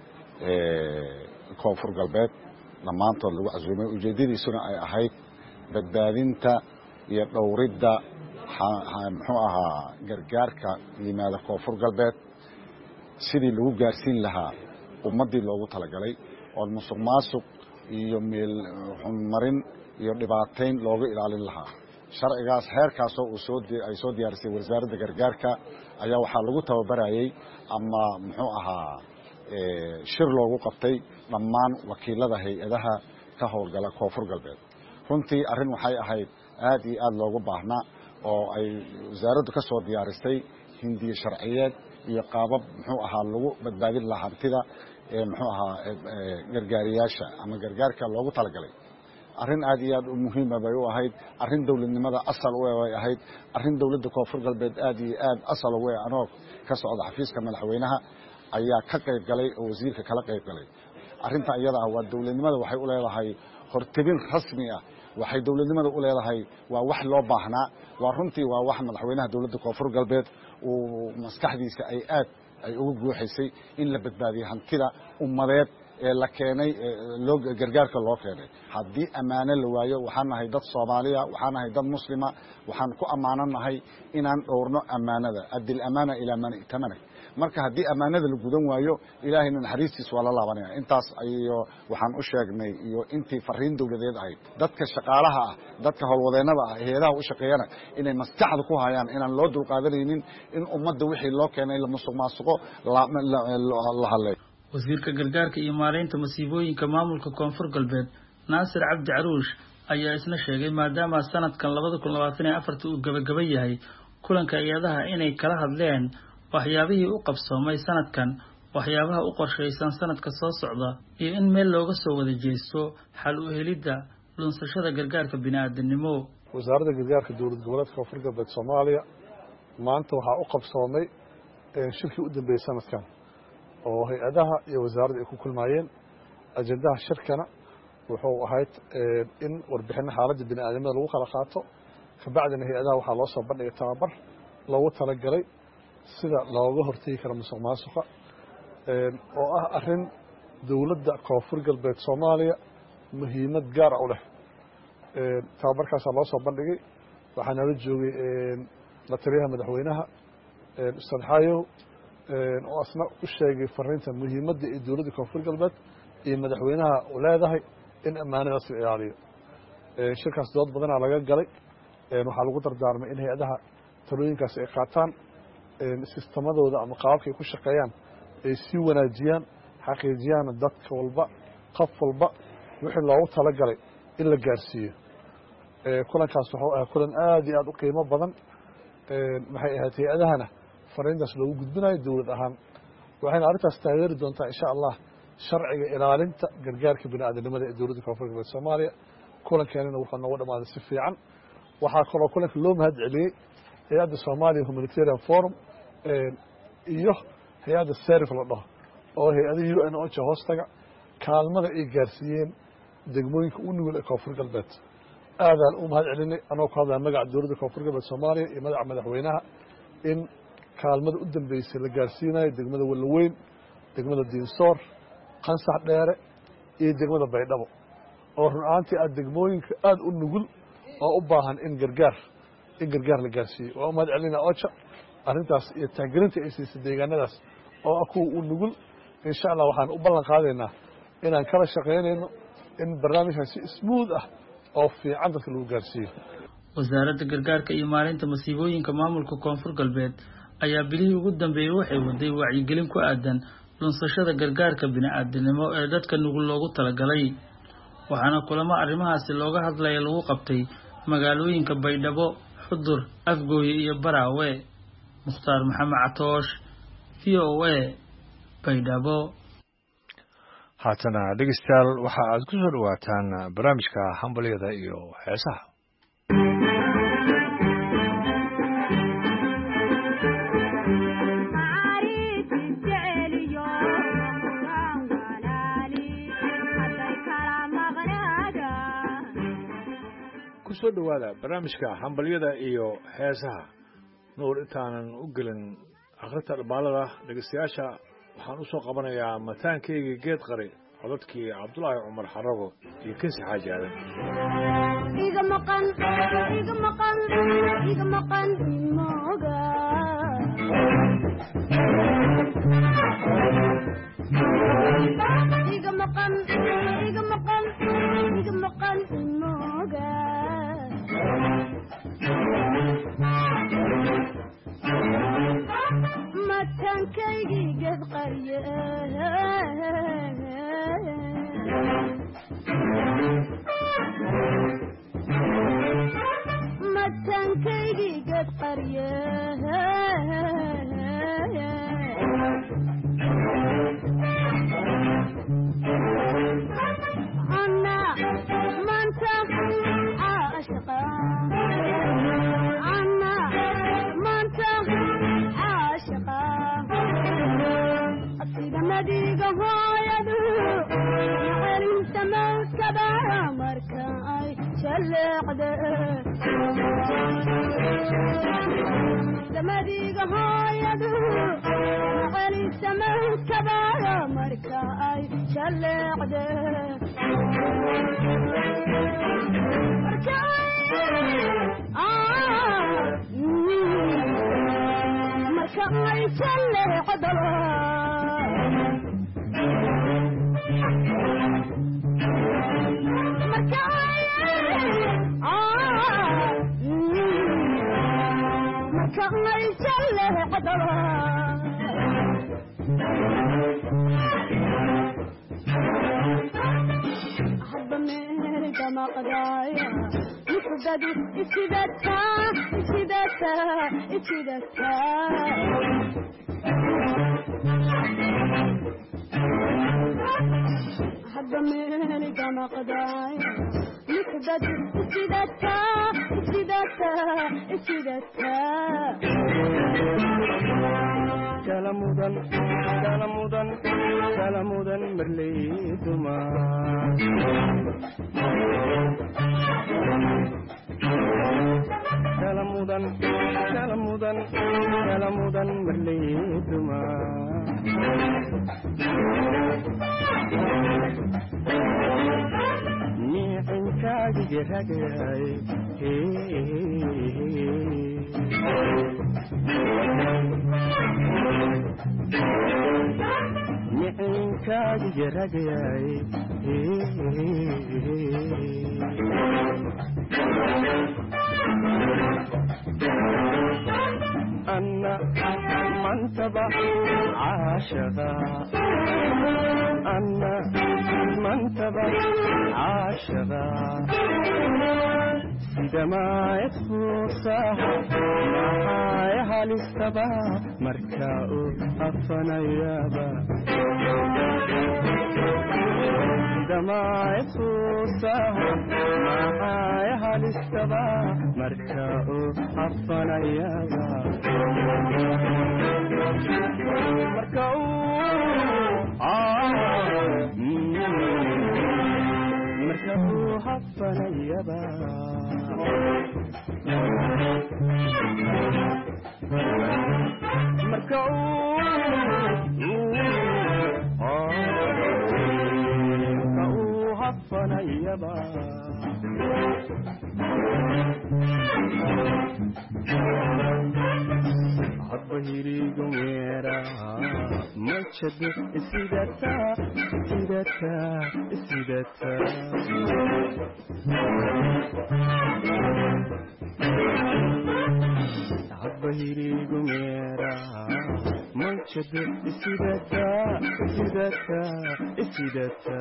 [SPEAKER 12] ee koonfur galbeed dhammaantood lagu casuumay ujeedadiisuna ay ahayd badbaadinta iyo dhowridda muxuu ahaa gargaarka yimaada koonfur galbeed sidii lagu gaarsiin lahaa ummaddii loogu talagalay oo musuq maasuq iyo meel marin iyo dhibaatayn looga ilaalin lahaa. sharcigaas heerkaasoo uu soo ay soo diyaarisay wasaaradda gargaarka ayaa waxaa lagu tababarayay ama muxuu ahaa shir loogu qabtay dhammaan wakiilada hay-adaha ka howlgala koonfur galbeed. runtii arrin waxay ahayd aad iyo aad loogu baahnaa oo ay wasaaraddu ka soo diyaarisay hindiye sharciyeed iyo qaabab muxuu ahaa lagu badbaadin lahaa hantida ee muxuu ahaa gargaariyaasha ama gargaarka loogu talagalay. arrin aad iyo aad u muhiim ah bay u ahayd, arrin dawladnimada asal u ah way ahayd, arrin dawladda koonfur galbeed aad iyo aad asal u ah anoo ka socda xafiiska madaxweynaha ayaa ka qayb galay oo wasiirka kala qayb galay. arrinta iyada ah waa dawladnimada waxay u leedahay hortebin rasmi ah, waxay dawladnimada u leedahay waa wax loo baahnaa, waa runtii waa wax madaxweynaha dawladda koonfur galbeed uu maskaxdiisa ay aad ay ugu guuxaysay in la badbaadiyo hantida ummadeed ee la keenay loo gargaarka loo keenay. haddii ammaano la waayo waxaan nahay dad Soomaaliya, waxaan nahay dad muslima, waxaan ku ammaananahay inaan dhowrno ammaanada, adil amaana ila man itamana. marka haddii ammaanada la gudan waayo ilaahayna naxariistiisa waa la laabanaya. intaas ayo waxaan u sheegnay iyo intii fariin dawladeed ahayd dadka shaqaalaha ah, dadka howlwadeennada ah, hay'adaha u shaqeeyana inay maskaxda ku hayaan inaan loo dulqaadanaynin in ummadda wixii loo keenay la musuq maasuqo la hadlay.
[SPEAKER 11] wasiirka gargaarka iyo maareynta masiibooyinka maamulka koonfur galbeed naasir cabdi caruush ayaa isna sheegay maadaama sanadkan labada kun labaatan iyo afar uu gabagaba yahay kulanka iyadaha inay kala hadleen waxyaabihii u qabsoomay sanadkan, waxyaabaha u qorshaysan sanadka soo socda iyo in meel looga soo wada jeesto xal u helidda lunsashada gargaarka bini'aadanimo.
[SPEAKER 13] wasaaradda gargaarka dowlad goboleedka koonfur galbeed Soomaaliya maanta waxaa u qabsoomay shirkii u dambeeyay sanadkan oo hay-adaha iyo wasaaradda ay ku kulmayeen. ajendaha shirkana wuxuu ahayd in warbixin xaaladda bini'aadanimada lagu kala qaato, kabacdina hay-adaha waxaa loo soo bandhigay tababar loogu talagalay sida looga hortagi karo musuq maasuqa oo ah arrin dowladda koonfur galbeed Soomaaliya muhiimad gaar ah u leh. tababarkaas loo soo bandhigay waxaana la joogay la taliyaha madaxweynaha Ustaad Xayow oo asna u sheegay fariinta muhiimadda ee dowladda koonfur galbeed iyo madaxweynaha u leedahay in ammaanadaas la ilaaliyo. shirkaas dood badanaa laga galay, waxaa lagu dardaarmay in hay-adaha talooyinkaas ay qaataan sistemadooda ama qaababka ay ku shaqeeyaan ay sii wanaajiyaan, xaqiijiyaan dadka walba qof walba wixii loogu talagalay in la gaarsiiyo. kulankaas wuxuu ahaa kulan aad iyo aad u qiimo badan. maxay ahayd hay-adahana fariintaas loogu gudbinayo dowlad ahaan waxayna arrintaas taageeri doontaa insha allah sharciga ilaalinta gargaarka bini'aadanimada ee dowladda koonfur galbeed Soomaaliya. kulankeenina wuxuu noogu dhamaaday si fiican. waxaa kaloo kulanka loo mahad celiyey hay-adda Soomaaliya Humanitarian Forum iyo hay-adda Serif la dhaho oo hay-adihii u n ocha hoostaga kaalmada ay gaarsiiyeen degmooyinka u nugul ee koonfur galbeed aadaan u mahad celinay anoo ku hadlaya magaca dowladda koonfur galbeed soomaaliya iyo magaca madaxweynaha in kaalmada u dambeysay la gaarsiinayo degmada Wallaweyn degmada Diinsoor Qansax Dheere iyo degmada Baydhabo oo run ahaantii aad degmooyinka aad u nugul oo u baahan in gargaar in gargaar la gaarsiiyo waa mahad celinaa ocha arrintaas iyo taageerinta ay siisay deegaanadaas oo ah kuwa u nugul insha allah waxaan u ballan qaadaynaa inaan kala shaqaynayno in barnaamijkan si smooth ah oo fiican dadka lagu gaarsiiyo
[SPEAKER 11] wasaaradda gargaarka iyo maareynta masiibooyinka maamulka koonfur galbeed ayaa bilihii ugu dambeeyay waxay waday wacyigelin ku aadan lunsashada gargaarka bini'aadanimo ee dadka nugul loogu talagalay waxaana kulamo arrimahaasi looga hadlaya lagu qabtay magaalooyinka Baydhabo Xudur Afgooye iyo Baraawe Mukhtaar Maxamed Catoosh V O A Baydhabo
[SPEAKER 1] haatana dhegeystayaal waxa aad ku soo dhawaataan barnaamijka hambaliyada iyo heesaha soo dhawaada barnaamijka hambaliyada iyo heesaha nuur intaanan u gelin akhrinta dhabaalada dhegeystayaasha waxaan u soo qabanayaa mataankeyga geed qari codadkii cabdulaahi cumar xarago iyo kinsi xaaji aadan
[SPEAKER 14] iga maqan iga maqan iga maqan mooga iga maqan iga maqan iga maqan mooga mataankeygi geed qariye mataankeygi geed qariye ana maanta caashiqa ana maanta caashiqa asiga nadiga hooyadu celinta mawskaba marka ay jaleecde damadiga hooyadu celinta mawskaba marka ay jaleecde marka marka ay jaleecdo حب من دمقدايا يفقد اتدتا اتدتا اتدتا حب من دمقدايا يفقد اتدتا اتدتا اتدتا
[SPEAKER 15] كلامودن كلامودن كلامودن مرليدما كلامودن كلامودن كلامودن مرليدما ني انكاج جهاجاي نعنكاج جرقاي أنا من تبع عاشقا أنا من تبع عاشقا سيدا ما يتفوصا معاي هالستبا مركاو أفنا يابا سيدا ما يتفوصا معاي هالستبا مركاو أفنا يابا مركاو hafanayaba marka uu hafanayaba habbahirigu meeraha majado isidata isidata isidata habbahirigu meeraha majado isidata isidata isidata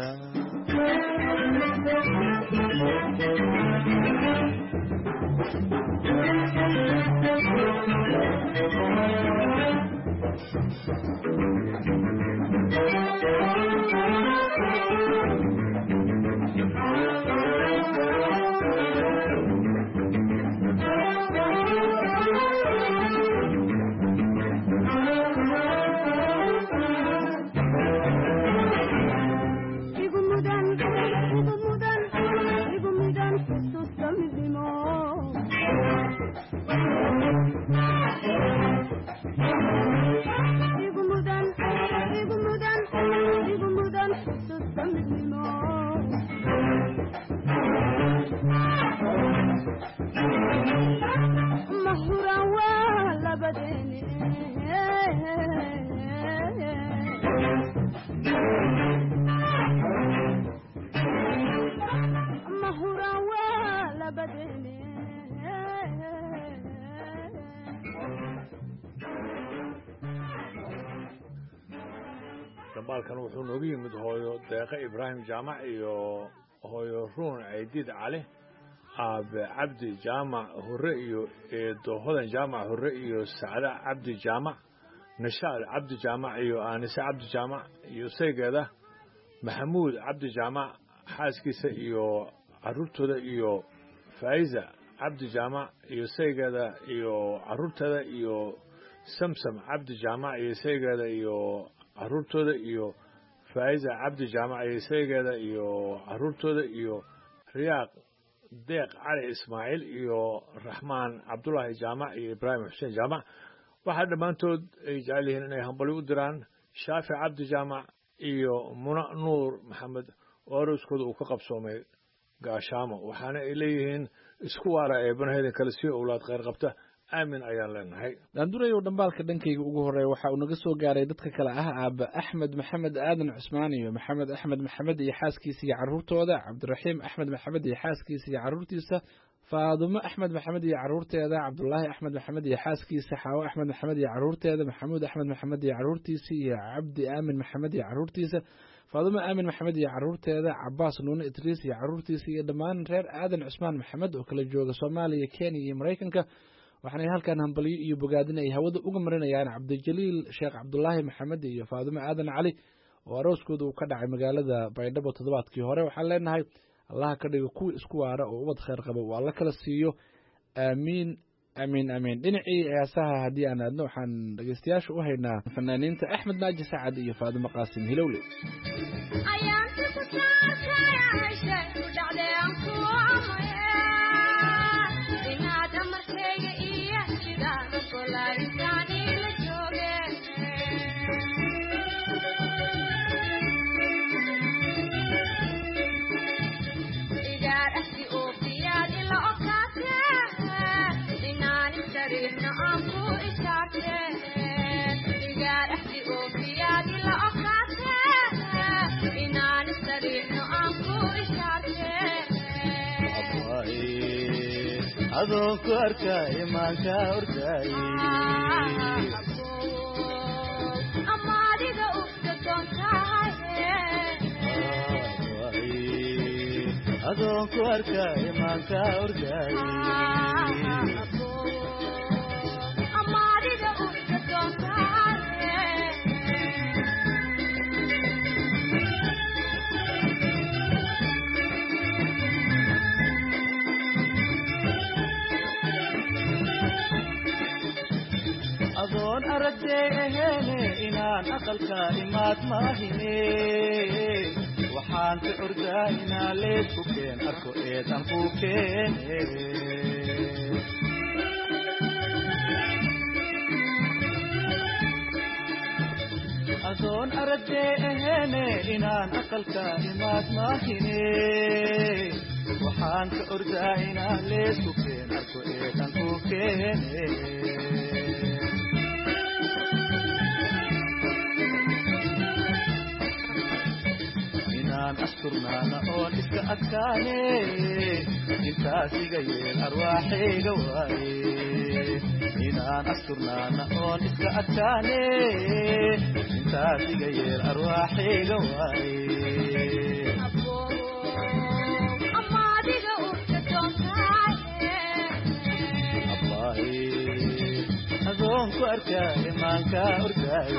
[SPEAKER 1] dambaalkan wuxuu noogu yimid hooyo deeqa ibraahim jaamac iyo hooyo ruun ciidid cali aabe cabdi jaamac hore iyo eedo hodan jaamac hore iyo sacda cabdi jaamac nashaad cabdi jaamac iyo aanise cabdi jaamac iyo saygeeda maxamuud cabdi jaamac xaaskiisa iyo caruurtooda iyo faa'iza cabdi jaamac iyo saygeeda iyo caruurteeda iyo samsam cabdi jaamac iyo saygeeda iyo caruurtooda iyo faa'iza cabdi jaamac iyo saygeeda iyo caruurtooda iyo riyaaq deeq cali ismaaciil iyo raxmaan cabdulaahi jaamac iyo ibraahim xuseen jaamac waxaa dhammaantood ay jecel yihiin inay hambali u diraan shaafi cabdi jaamac iyo muna nuur maxamed oo arooskooda uu ka qabsoomay gaashaamo waxaana ay leeyihiin isku waara eebanaheedin kale sii owlaad kheyr qabta aamin ayaan leenahay
[SPEAKER 5] daandurayow dhambaalka dhankayga ugu horreeya waxa uu naga soo gaaray dadka kale ah aaba axmed maxamed aadan cusmaan iyo maxamed axmed maxamed iyo xaaskiisa iyo carruurtooda cabdiraxiim axmed maxamed iyo xaaskiisa iyo carruurtiisa faadumo axmed maxamed iyo carruurteeda cabdulaahi axmed maxamed iyo xaaskiisa xaawo axmed maxamed iyo carruurteeda maxamuud axmed maxamed iyo carruurtiisa iyo cabdi aamin maxamed iyo carruurtiisa faadumo aamin maxamed iyo carruurteeda cabaas nuune idriis iyo carruurtiisa iyo dhammaan reer aadan cusmaan maxamed oo kala jooga soomaaliya kenya iyo maraykanka waxaanay halkan hambalyo iyo bogaadin ay hawada uga marinayaan cabdijaliil sheekh cabdulaahi maxamed iyo faadumo aadan cali oo arooskooda uu ka dhacay magaalada baydhabo toddobaadkii hore waxaan leenahay allaha ka dhigo kuwii isku waara oo ubad kheyr qaba uu alla kala siiyo aamiin amiin amiin dhinacii heesaha haddii aan aadno waxaan dhegeystayaasha u haynaa fanaaniinta axmed naaji sacad iyo faadumo qaasim hilowle
[SPEAKER 15] adoo ku arkay maanka ordayay
[SPEAKER 14] amaadiga ufka doontahay
[SPEAKER 15] adoo ku arkay maanka ordayay
[SPEAKER 14] amaadiga ufka doontahay
[SPEAKER 15] adoon aragtay aheene inaan aqalka imaad maahine waxaan ka ordaynaa leedku keen arko eedan ku keene adoon aragtee aheene inaan aqalka imaad maahine waxaan ka ordaynaa leedku keen arko eedan ku keene asturnaana oon iska adkaane intaas iga yeel arwaaxayga waaye inaan asturnaana oon iska adkaane intaas iga yeel arwaaxayga waaye abbaaye adoon ku arkaaye maankaa ordaaye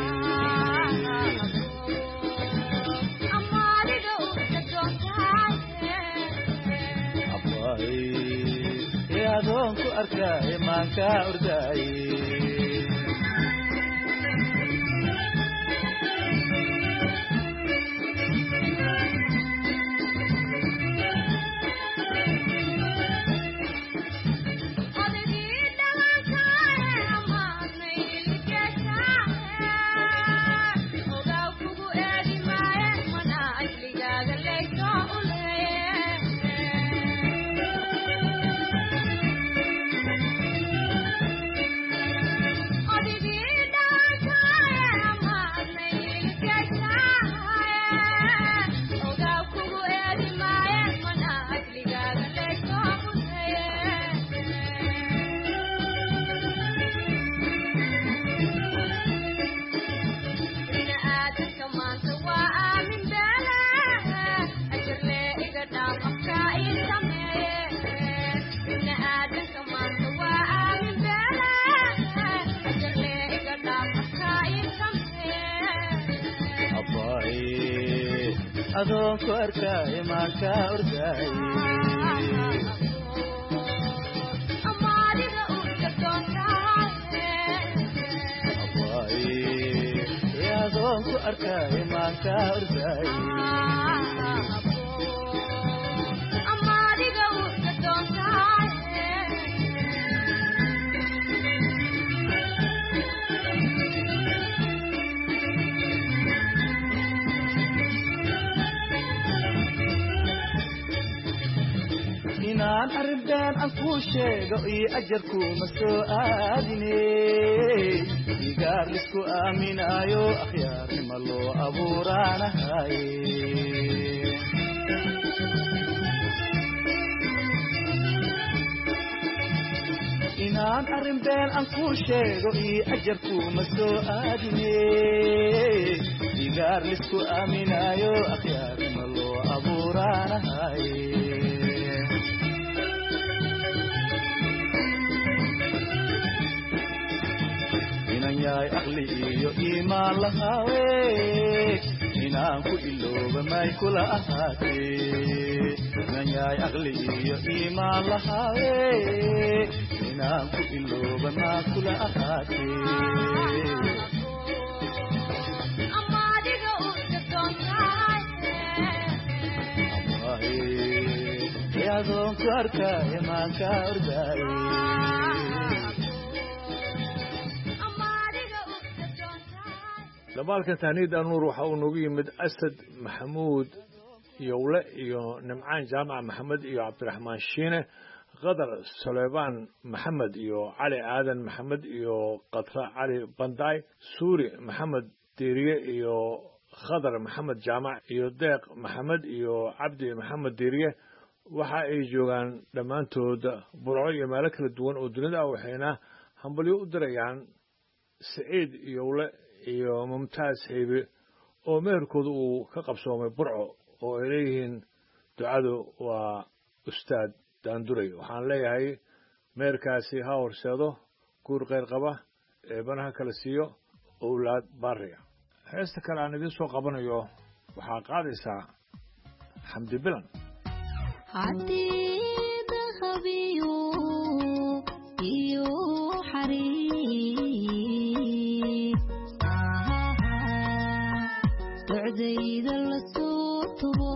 [SPEAKER 15] adoon ku arkaaye maankaa ordaaye adoon ku arkaaye maankaa ordaaye abbaaye adoon ku arkaaye maankaa ordaaye inaan arrintaan aan kuu sheego iyo ajarkuuma soo aadine igaar lisku aaminaayo akhyaarnima loo abuuraanahaye inaan arrintaan aan kuu sheego iyo ajarkuuma soo aadine igaar lisku aaminaayo akhyaarnima loo abuuraanahaye yaay aqli iyo iimaan lahaawe inaan ku ilooba may kula ahaatee inan yaay aqli iyo iimaan lahaawe inaan ku ilooba maa kula ahaatee abbaaye adoon ku arkaaye maankaa ordaaye
[SPEAKER 1] dabaalka tahniid anuur waxa uu noogu yimid asad maxamuud yowle iyo nimcaan jaamac maxamed iyo cabdiraxmaan shiine qadar suleybaan maxamed iyo cali aadan maxamed iyo qatra cali bandaay suuri maxamed diiriye iyo khadar maxamed jaamac iyo deeq maxamed iyo cabdi maxamed diiriye waxa ay joogaan dhammaantood burco iyo meelo kala duwan oo dunida ah waxayna hambalyo u dirayaan saciid yowle iyo mumtaaz haybe oo meherkooda uu ka qabsoomay burco oo ay leeyihiin ducadu waa ustaad daanduray waxaan leeyahay meherkaasi ha horseedo guur kheyr qaba eebanaha kala siiyo owlaad baariya heesta kale aan idiin soo qabanayo waxaa qaadaysaa xamdi bilan iyo xariir ducdayda la soo tubo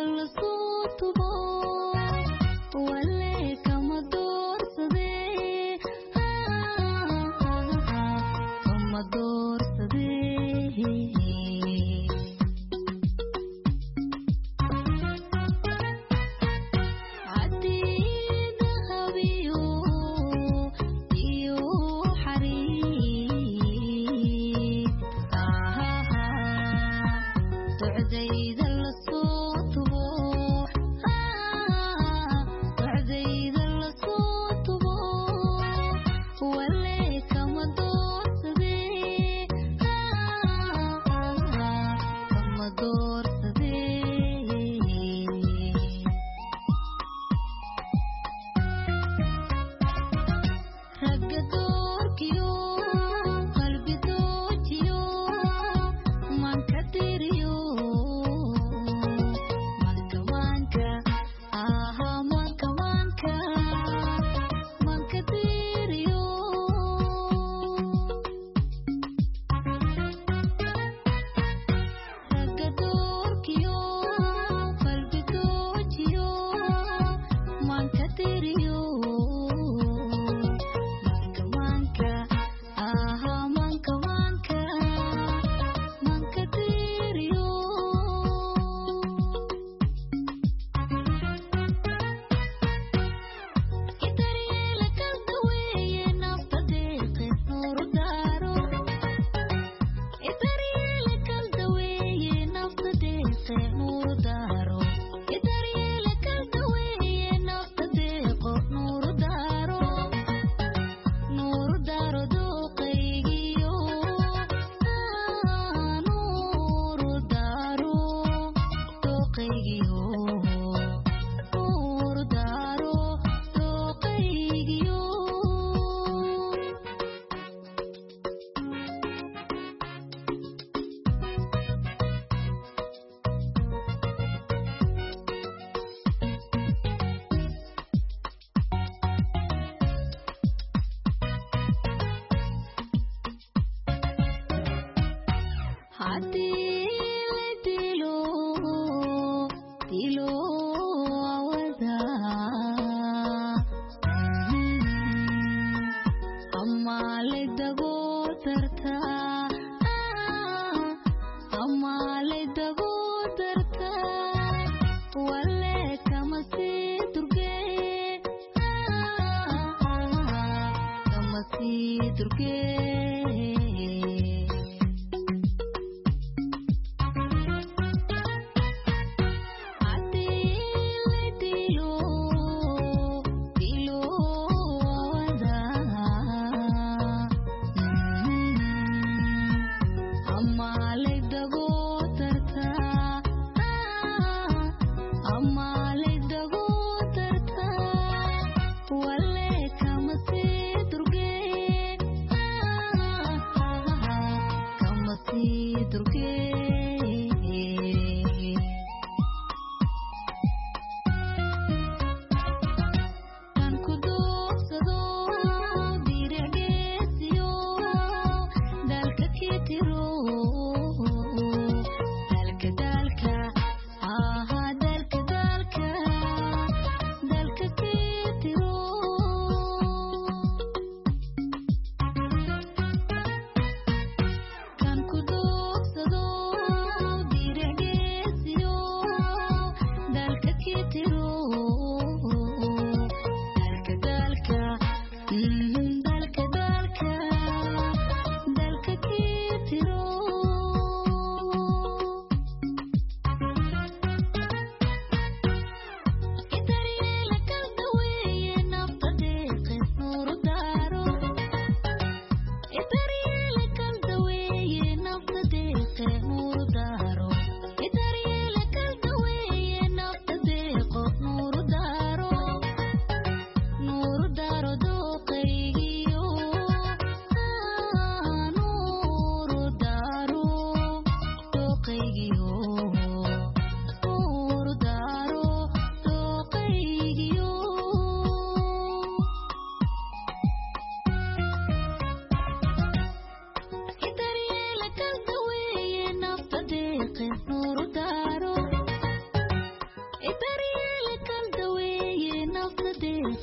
[SPEAKER 16] Wale kama si durge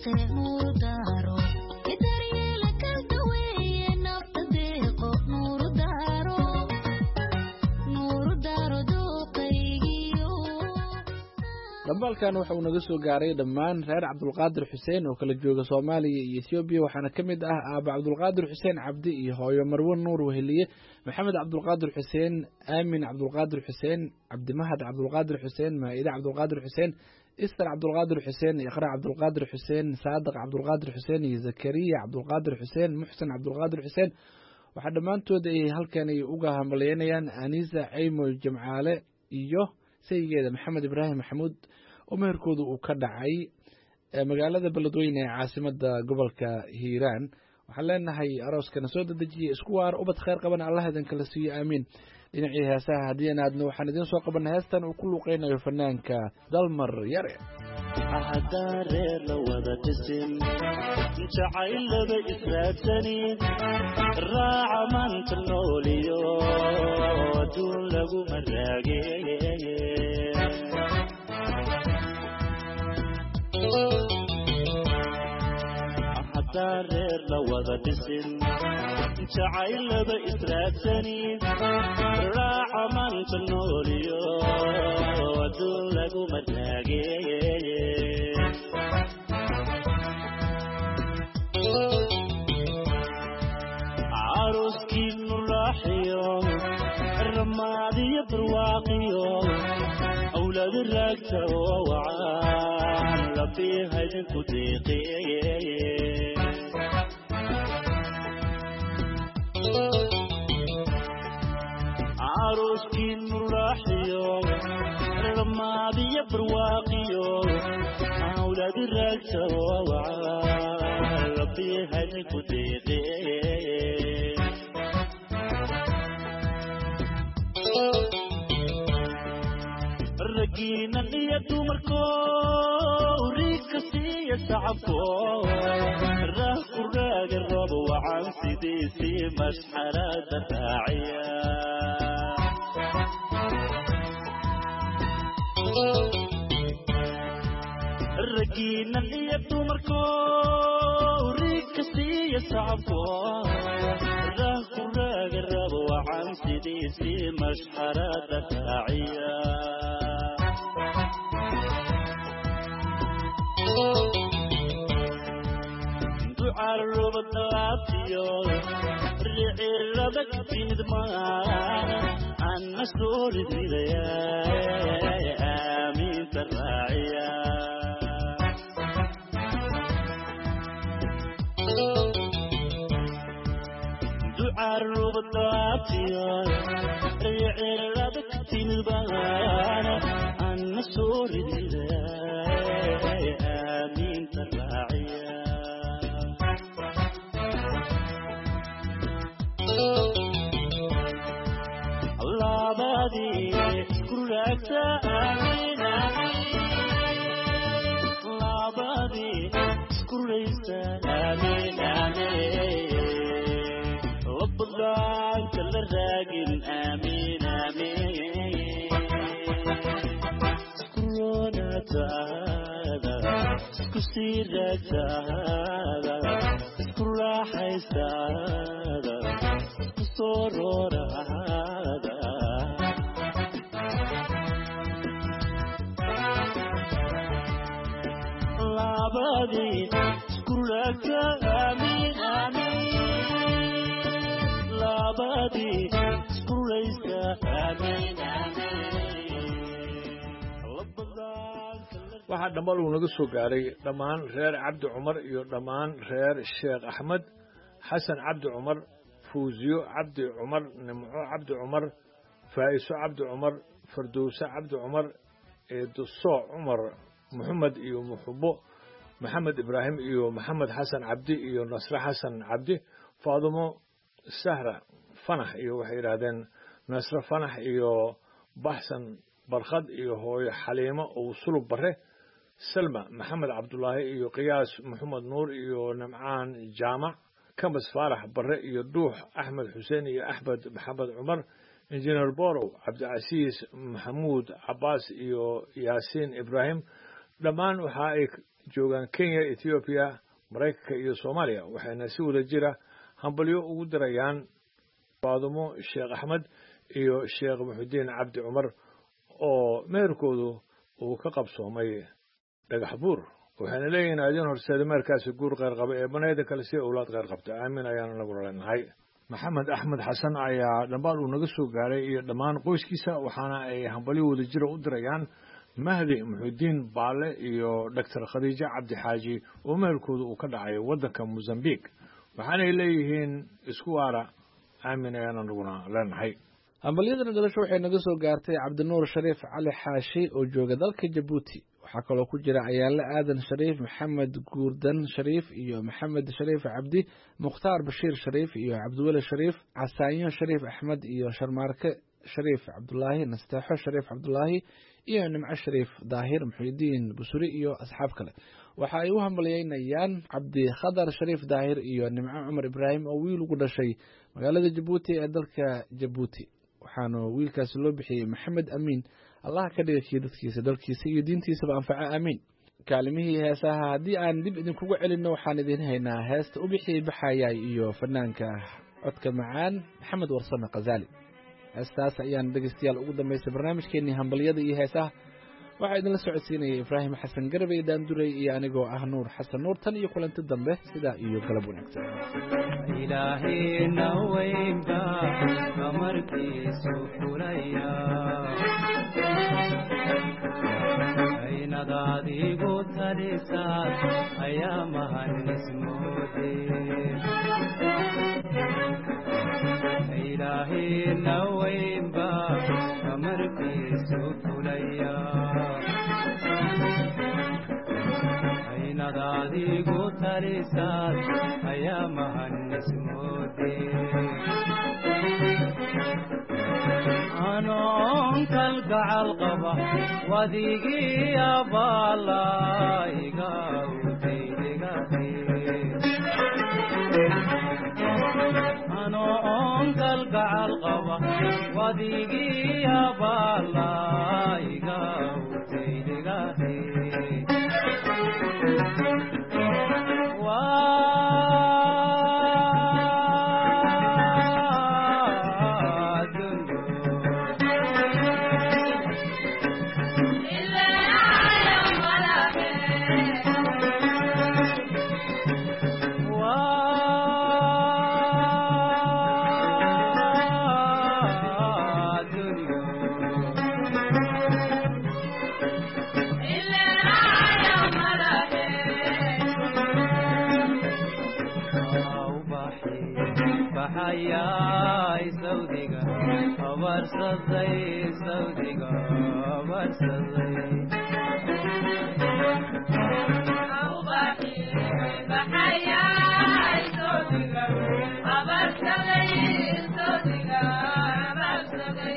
[SPEAKER 5] dambaalkan waxa uu naga soo gaaray dhammaan reer cabdulqaadir xuseen oo kala jooga Soomaaliya iyo Itoobiya waxaana kamid ah aaba cabdulqaadir xuseen cabdi iyo hooyo marwan nuur weheliye maxamed cabdulqaadir xuseen aamin cabdulqaadir xuseen cabdimahad cabdulqaadir xuseen maaida cabdulqaadir xuseen istar cabdulqaadir xuseen iqra cabdulqaadir xuseen saadiq cabdulqaadir xuseen iyo zakariya cabdulqaadir xuseen muxsin cabdulqaadir xuseen waxa dhamaantood ay halkan ay uga hambalyeynayaan Anisa Aymo Jamcaale iyo saygeeda maxamed ibraahim maxamuud oo meherkoodu uu ka dhacay magaalada Beledweyne ee caasimadda gobolka Hiiraan waxaan leenahay arooskana soo dadajiyay isku waar ubad khayr qaban Allah idin kala siiyo aamin dhinacii heesaha haddii aadna waxaan idin soo qabanay heestan uu ku luuqeynayo fanaanka Dalmar Yare
[SPEAKER 15] ahadareer la wada dhisin jacayl laba israadsanin raaca maanta nooliyo adduun lagu maraagay ahadareer la wada dhisin jacayl laba israadsanin raaca maanta nooliyo adduun lagu maraagay عروسكين راحيو الرمادي برواقيو أولاد الراكتة ووعان ربي هيدن كديقي عروسكين راحيو الرمادي برواقيو أولاد الراكتة ووعان ربي هيدن كديقي رجينا نيتو مركو ريك سي صعبو راك وراق الرب وعن سيدي سي مشحرة داعية رجينا نيتو مركو ريك سي صعبو راك وراق الرب وعن سيدي سي مشحرة داعية عرب الضوافيو رعير لبك في ندمان عن مسؤول الهدايا آمين تراعيا عرب الضوافيو رعير لبك في ندمان عن مسؤول الهدايا آمين تراعيا الله بادي كلك آمين الله بادي كلك آمين آمين رب الله كل الراجل آمين آمين كلنا تعالى كسير تعالى كل حيسالة كسرور هذا لا بدي كلك آمين آمين لا بدي كلك آمين
[SPEAKER 1] waxaa dhambal uu naga soo gaaray dhammaan reer cabdi cumar iyo dhammaan reer sheekh axmed xasan cabdi cumar fuuziyo cabdi cumar nimco cabdi cumar faa'iso cabdi cumar fardowse cabdi cumar eedusoo cumar maxamed iyo muxubo maxamed ibraahim iyo maxamed xasan cabdi iyo nasre xasan cabdi faadumo sahra fanax iyo waxay yidhaahdeen nasre fanax iyo baxsan barkhad iyo hooyo xaliimo ou sulub bare salma maxamed cabdulaahi iyo qiyaas maxamed nuur iyo nimcaan jaamac kamas faarax bare iyo dhuux axmed xuseen iyo axmed maxamed cumar injineer borow cabdicasiis maxamuud cabaas iyo yaasiin ibraahim dhammaan waxa ay joogaan kenya ethoobiya maraykanka iyo soomaaliya waxayna si wada jira hambalyo ugu dirayaan faadumo sheekh axmed iyo sheekh muxudiin cabdi cumar oo meherkoodu uu ka qabsoomay dhagax buur waxayna leeyihiin adin horseeda meherkaasi guur kheyr qaba ee banayda kale si owlaad kheyr qabta aamin ayaanu nagu leenahay maxamed axmed xasan ayaa dhambaal uu naga soo gaaray iyo dhammaan qoyskiisa waxaana ay hambalyo wada jira u dirayaan mahdi muxudiin baale iyo doctor khadiijo cabdi xaaji oo meherkooda uu ka dhacay waddanka mozambique waxaanay leeyihiin isku waara aamin ayaanu naguna leenahay
[SPEAKER 5] hambalyadana dhalasho waxay naga soo gaartay cabdinuur shariif cali xaashi oo jooga dalka jabuuti waxaa kaloo ku jira ayaale aadan shariif maxamed guurdan shariif iyo maxamed shariif cabdi mukhtaar bashiir shariif iyo cabdiweli shariif casaanyo shariif axmed iyo sharmaarke shariif cabdulaahi nasteexo shariif cabdulaahi iyo nimco shariif daahir muxuudiin busuri iyo asxaab kale waxa ay u hambalyeynayaan cabdi khadar shariif daahir iyo nimco cumar ibraahim oo wiil ugu dhashay magaalada jabuuti ee dalka jabuuti waxaana wiilkaasi loo bixiyey maxamed amiin allah ka dhiga kii dadkiisa dalkiisa iyo diintiisaba anfaco aamiin kaalimihii heesaha haddii aan dib idinkugu celinno waxaan idin haynaa heesta u bixiyey baxayay iyo fanaanka codka macaan maxamed warsame khazaali heestaas ayaan dhegeystayaal ugu dambaysay barnaamijkeenii hambalyada iyo heesaha waxaa idinla socodsiinaya ibraahim xasan garabey daanduray iyo anigoo ah nuur xasan nuur tan iyo kulanti dambe sidaa iyo galab wanaagsan
[SPEAKER 15] ilaahayna weynba amarkiisu fulaya aynad adigu talisaad ayaa mahanismoode ilaahayna weynba amarkiisu fulaya aynad adigu talisaad ayaa mahanismoode anoon kalgacal qaba wadigii abaalaiga udaydigate anoon kalgacal qaba wadigii abaalaiga udaydigate baxayay sawdiga abarsaday sawdiga abarsaday baxayay sawdiga abarsaday sawdiga abarsaday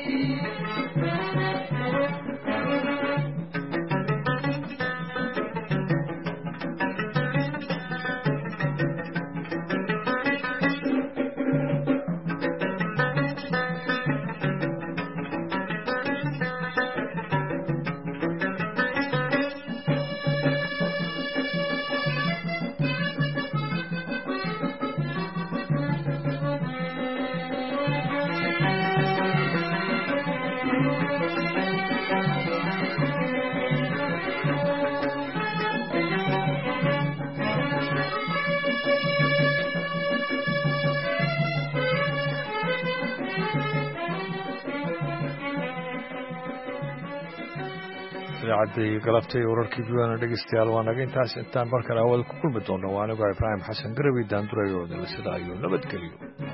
[SPEAKER 1] idaacadii galabtay wararkii gudaana dhegeystayaal waa naga intaas intaan markale hawada ku kulmi doonno waa anigoo ibraahim xasan garawi daanduray oo dala sida ayuu nabadgeliyo